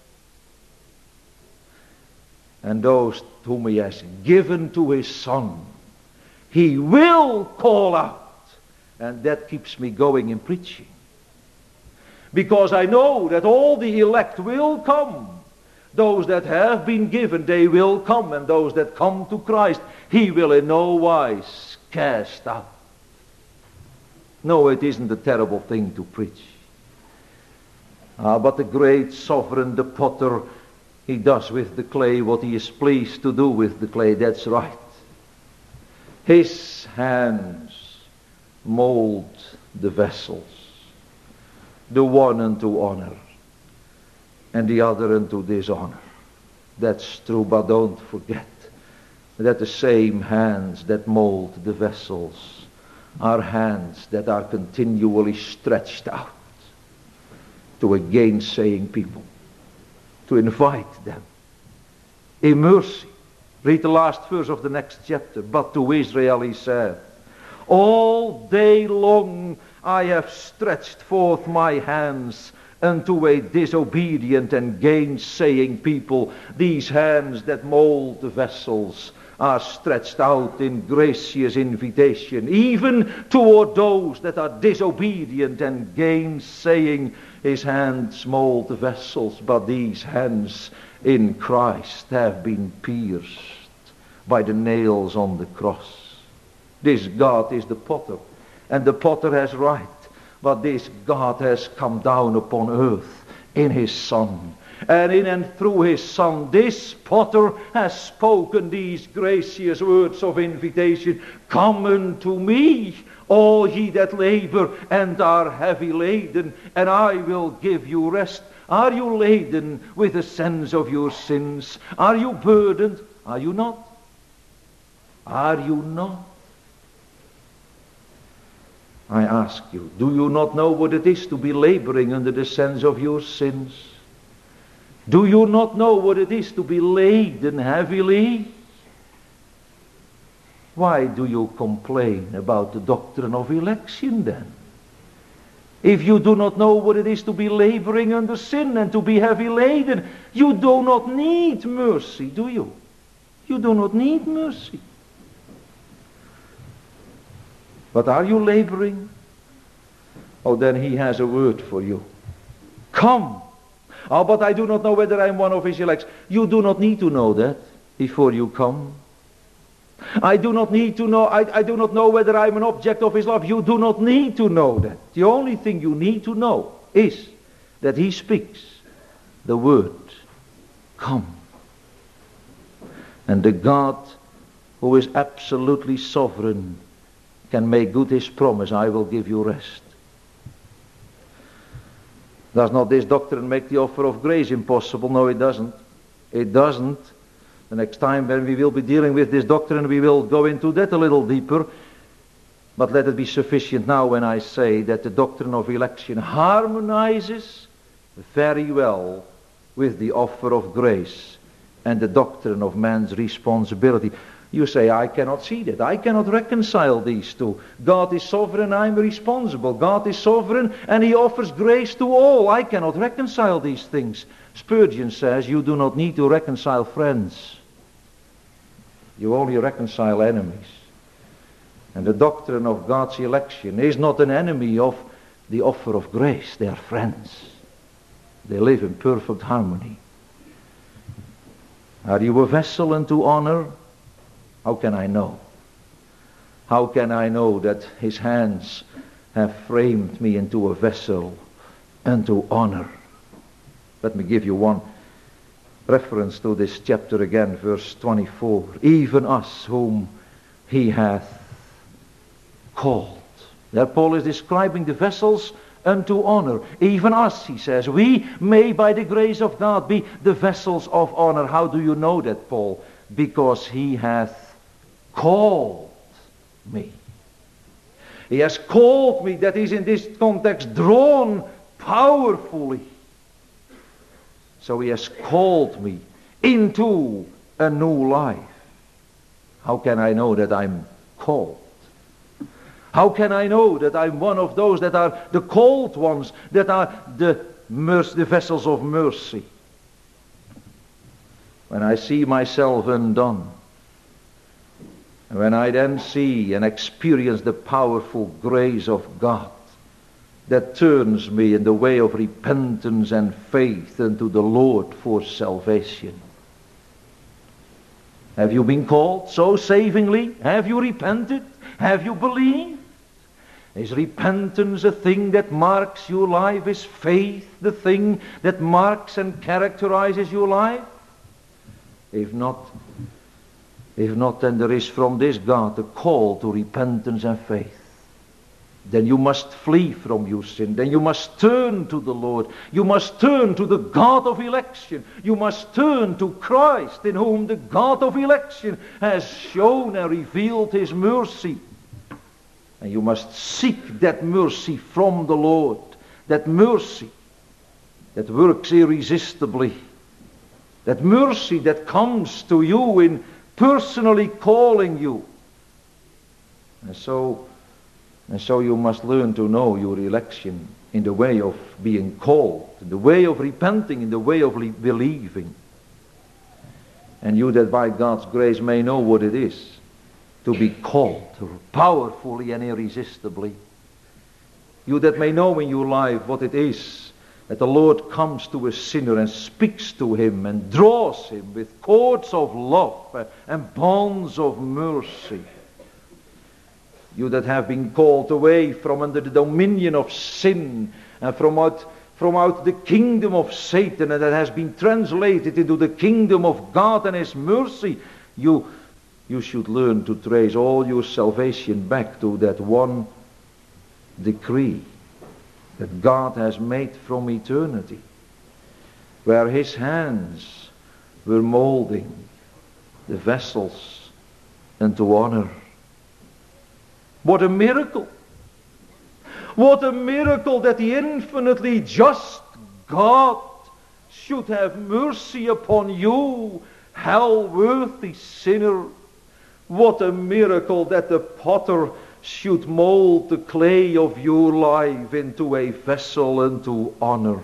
And those whom he has given to his Son, he will call out. And that keeps me going in preaching. Because I know that all the elect will come. Those that have been given, they will come. And those that come to Christ, he will in no wise cast out. No, it isn't a terrible thing to preach. Ah, but the great sovereign, the potter, he does with the clay what he is pleased to do with the clay. That's right. His hands mold the vessels, the one unto honor and the other unto dishonor. That's true, but don't forget that the same hands that mold the vessels are hands that are continually stretched out to a gainsaying people, to invite them in mercy. Read the last verse of the next chapter. But to Israel he said, all day long I have stretched forth my hands unto a disobedient and gainsaying people. These hands that mold the vessels are stretched out in gracious invitation, even toward those that are disobedient and gainsaying. His hands mold the vessels, but these hands in Christ have been pierced by the nails on the cross. This God is the potter, and the potter has right, but this God has come down upon earth in his Son. And in and through his Son, this potter has spoken these gracious words of invitation. Come unto me, all ye that labor and are heavy laden, and I will give you rest. Are you laden with the sense of your sins? Are you burdened? Are you not? Are you not? I ask you, do you not know what it is to be laboring under the sense of your sins? Do you not know what it is to be laden heavily? Why do you complain about the doctrine of election then? If you do not know what it is to be laboring under sin and to be heavy laden, you do not need mercy, do you? You do not need mercy. But are you laboring? Oh, then he has a word for you. Come. Oh, but I do not know whether I am one of his elect. You do not need to know that before you come. I do not need to know, I, I do not know whether I am an object of his love. You do not need to know that. The only thing you need to know is that he speaks the word, come. And the God who is absolutely sovereign can make good his promise, I will give you rest. Does not this doctrine make the offer of grace impossible? No, it doesn't. It doesn't. The next time when we will be dealing with this doctrine, we will go into that a little deeper. But let it be sufficient now when I say that the doctrine of election harmonizes very well with the offer of grace and the doctrine of man's responsibility. You say, I cannot see that. I cannot reconcile these two. God is sovereign, I'm responsible. God is sovereign and he offers grace to all. I cannot reconcile these things. Spurgeon says, you do not need to reconcile friends. You only reconcile enemies. And the doctrine of God's election is not an enemy of the offer of grace. They are friends. They live in perfect harmony. Are you a vessel unto honor? How can I know? How can I know that his hands have framed me into a vessel unto honor? Let me give you one reference to this chapter again, verse twenty-four. Even us whom he hath called. There Paul is describing the vessels unto honor. Even us, he says, we may by the grace of God be the vessels of honor. How do you know that, Paul? Because he hath called me. He has called me, that is in this context drawn powerfully. So he has called me into a new life. How can I know that I'm called? How can I know that I'm one of those that are the called ones, that are the, mercy, the vessels of mercy? When I see myself undone, and when I then see and experience the powerful grace of God that turns me in the way of repentance and faith unto the Lord for salvation. Have you been called so savingly? Have you repented? Have you believed? Is repentance a thing that marks your life? Is faith the thing that marks and characterizes your life? If not, if not, then there is from this God a call to repentance and faith. Then you must flee from your sin. Then you must turn to the Lord. You must turn to the God of election. You must turn to Christ, in whom the God of election has shown and revealed his mercy. And you must seek that mercy from the Lord. That mercy that works irresistibly. That mercy that comes to you in personally calling you. And so, and so you must learn to know your election in the way of being called, in the way of repenting, in the way of le- believing. And you that by God's grace may know what it is to be called powerfully and irresistibly. You that may know in your life what it is that the Lord comes to a sinner and speaks to him and draws him with cords of love and bonds of mercy. You that have been called away from under the dominion of sin and from out, from out the kingdom of Satan, and that has been translated into the kingdom of God and his mercy, you, you should learn to trace all your salvation back to that one decree that God has made from eternity, where his hands were molding the vessels unto honor. What a miracle! What a miracle that the infinitely just God should have mercy upon you, hell-worthy sinner. What a miracle that the potter should mold the clay of your life into a vessel unto honor.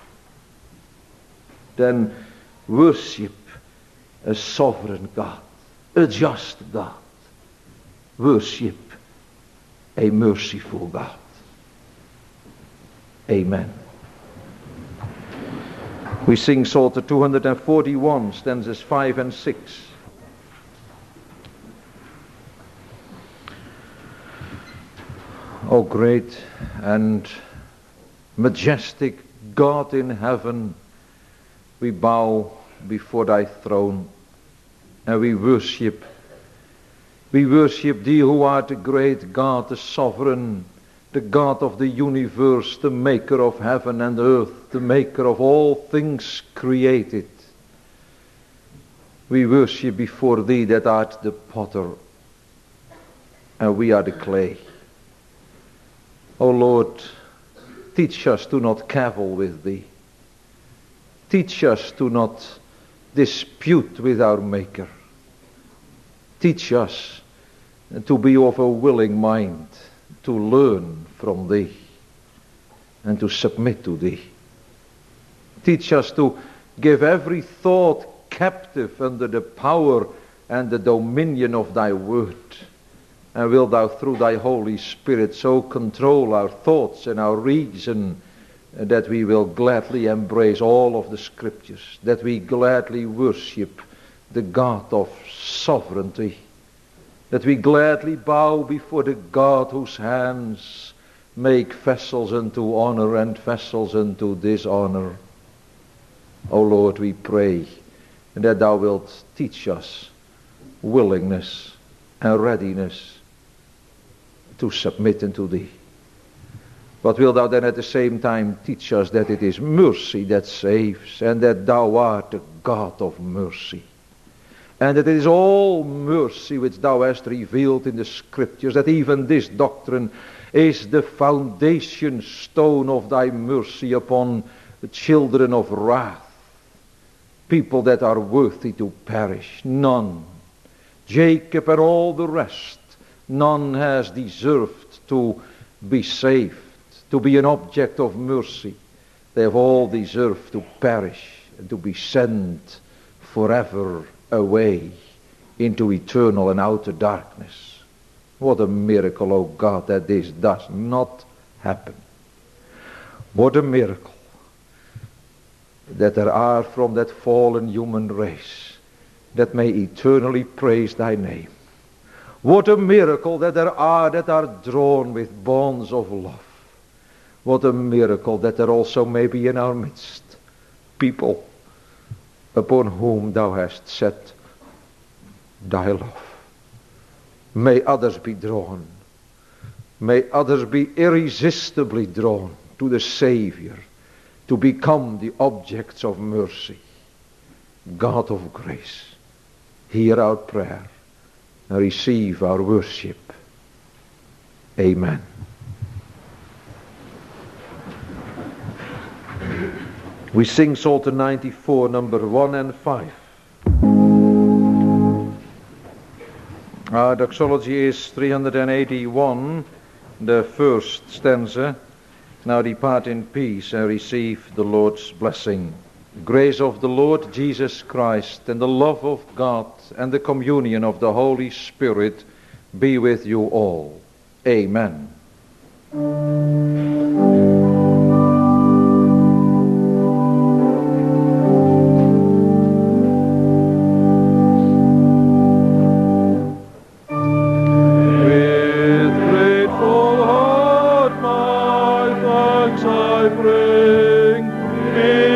Then worship a sovereign God, a just God. Worship a merciful God. Amen. We sing Psalter two hundred forty-one, stanzas five and six. O great and majestic God in heaven, we bow before thy throne and we worship. We worship thee who art the great God, the sovereign, the God of the universe, the maker of heaven and earth, the maker of all things created. We worship before thee that art the potter and we are the clay. O Lord, teach us to not cavil with thee. Teach us to not dispute with our Maker. Teach us to be of a willing mind, to learn from thee and to submit to thee. Teach us to give every thought captive under the power and the dominion of thy word. And wilt thou through thy Holy Spirit so control our thoughts and our reason that we will gladly embrace all of the scriptures, that we gladly worship the God of sovereignty, that we gladly bow before the God whose hands make vessels unto honor and vessels unto dishonor. O Lord, we pray that thou wilt teach us willingness and readiness to submit unto thee. But wilt thou then at the same time teach us that it is mercy that saves, and that thou art a God of mercy, and that it is all mercy which thou hast revealed in the Scriptures, that even this doctrine is the foundation stone of thy mercy upon the children of wrath, people that are worthy to perish. None, Jacob and all the rest, none has deserved to be saved, to be an object of mercy. They have all deserved to perish and to be sent forever away into eternal and outer darkness. What a miracle, O God, that this does not happen. What a miracle that there are from that fallen human race that may eternally praise thy name. What a miracle that there are that are drawn with bonds of love. What a miracle that there also may be in our midst people upon whom thou hast set thy love. May others be drawn. May others be irresistibly drawn to the Savior, to become the objects of mercy. God of grace, hear our prayer and receive our worship. Amen. We sing Psalter ninety-four, number one and five. Our doxology is three hundred eighty-one, the first stanza. Now depart in peace and receive the Lord's blessing. Grace of the Lord Jesus Christ and the love of God and the communion of the Holy Spirit be with you all. Amen. I bring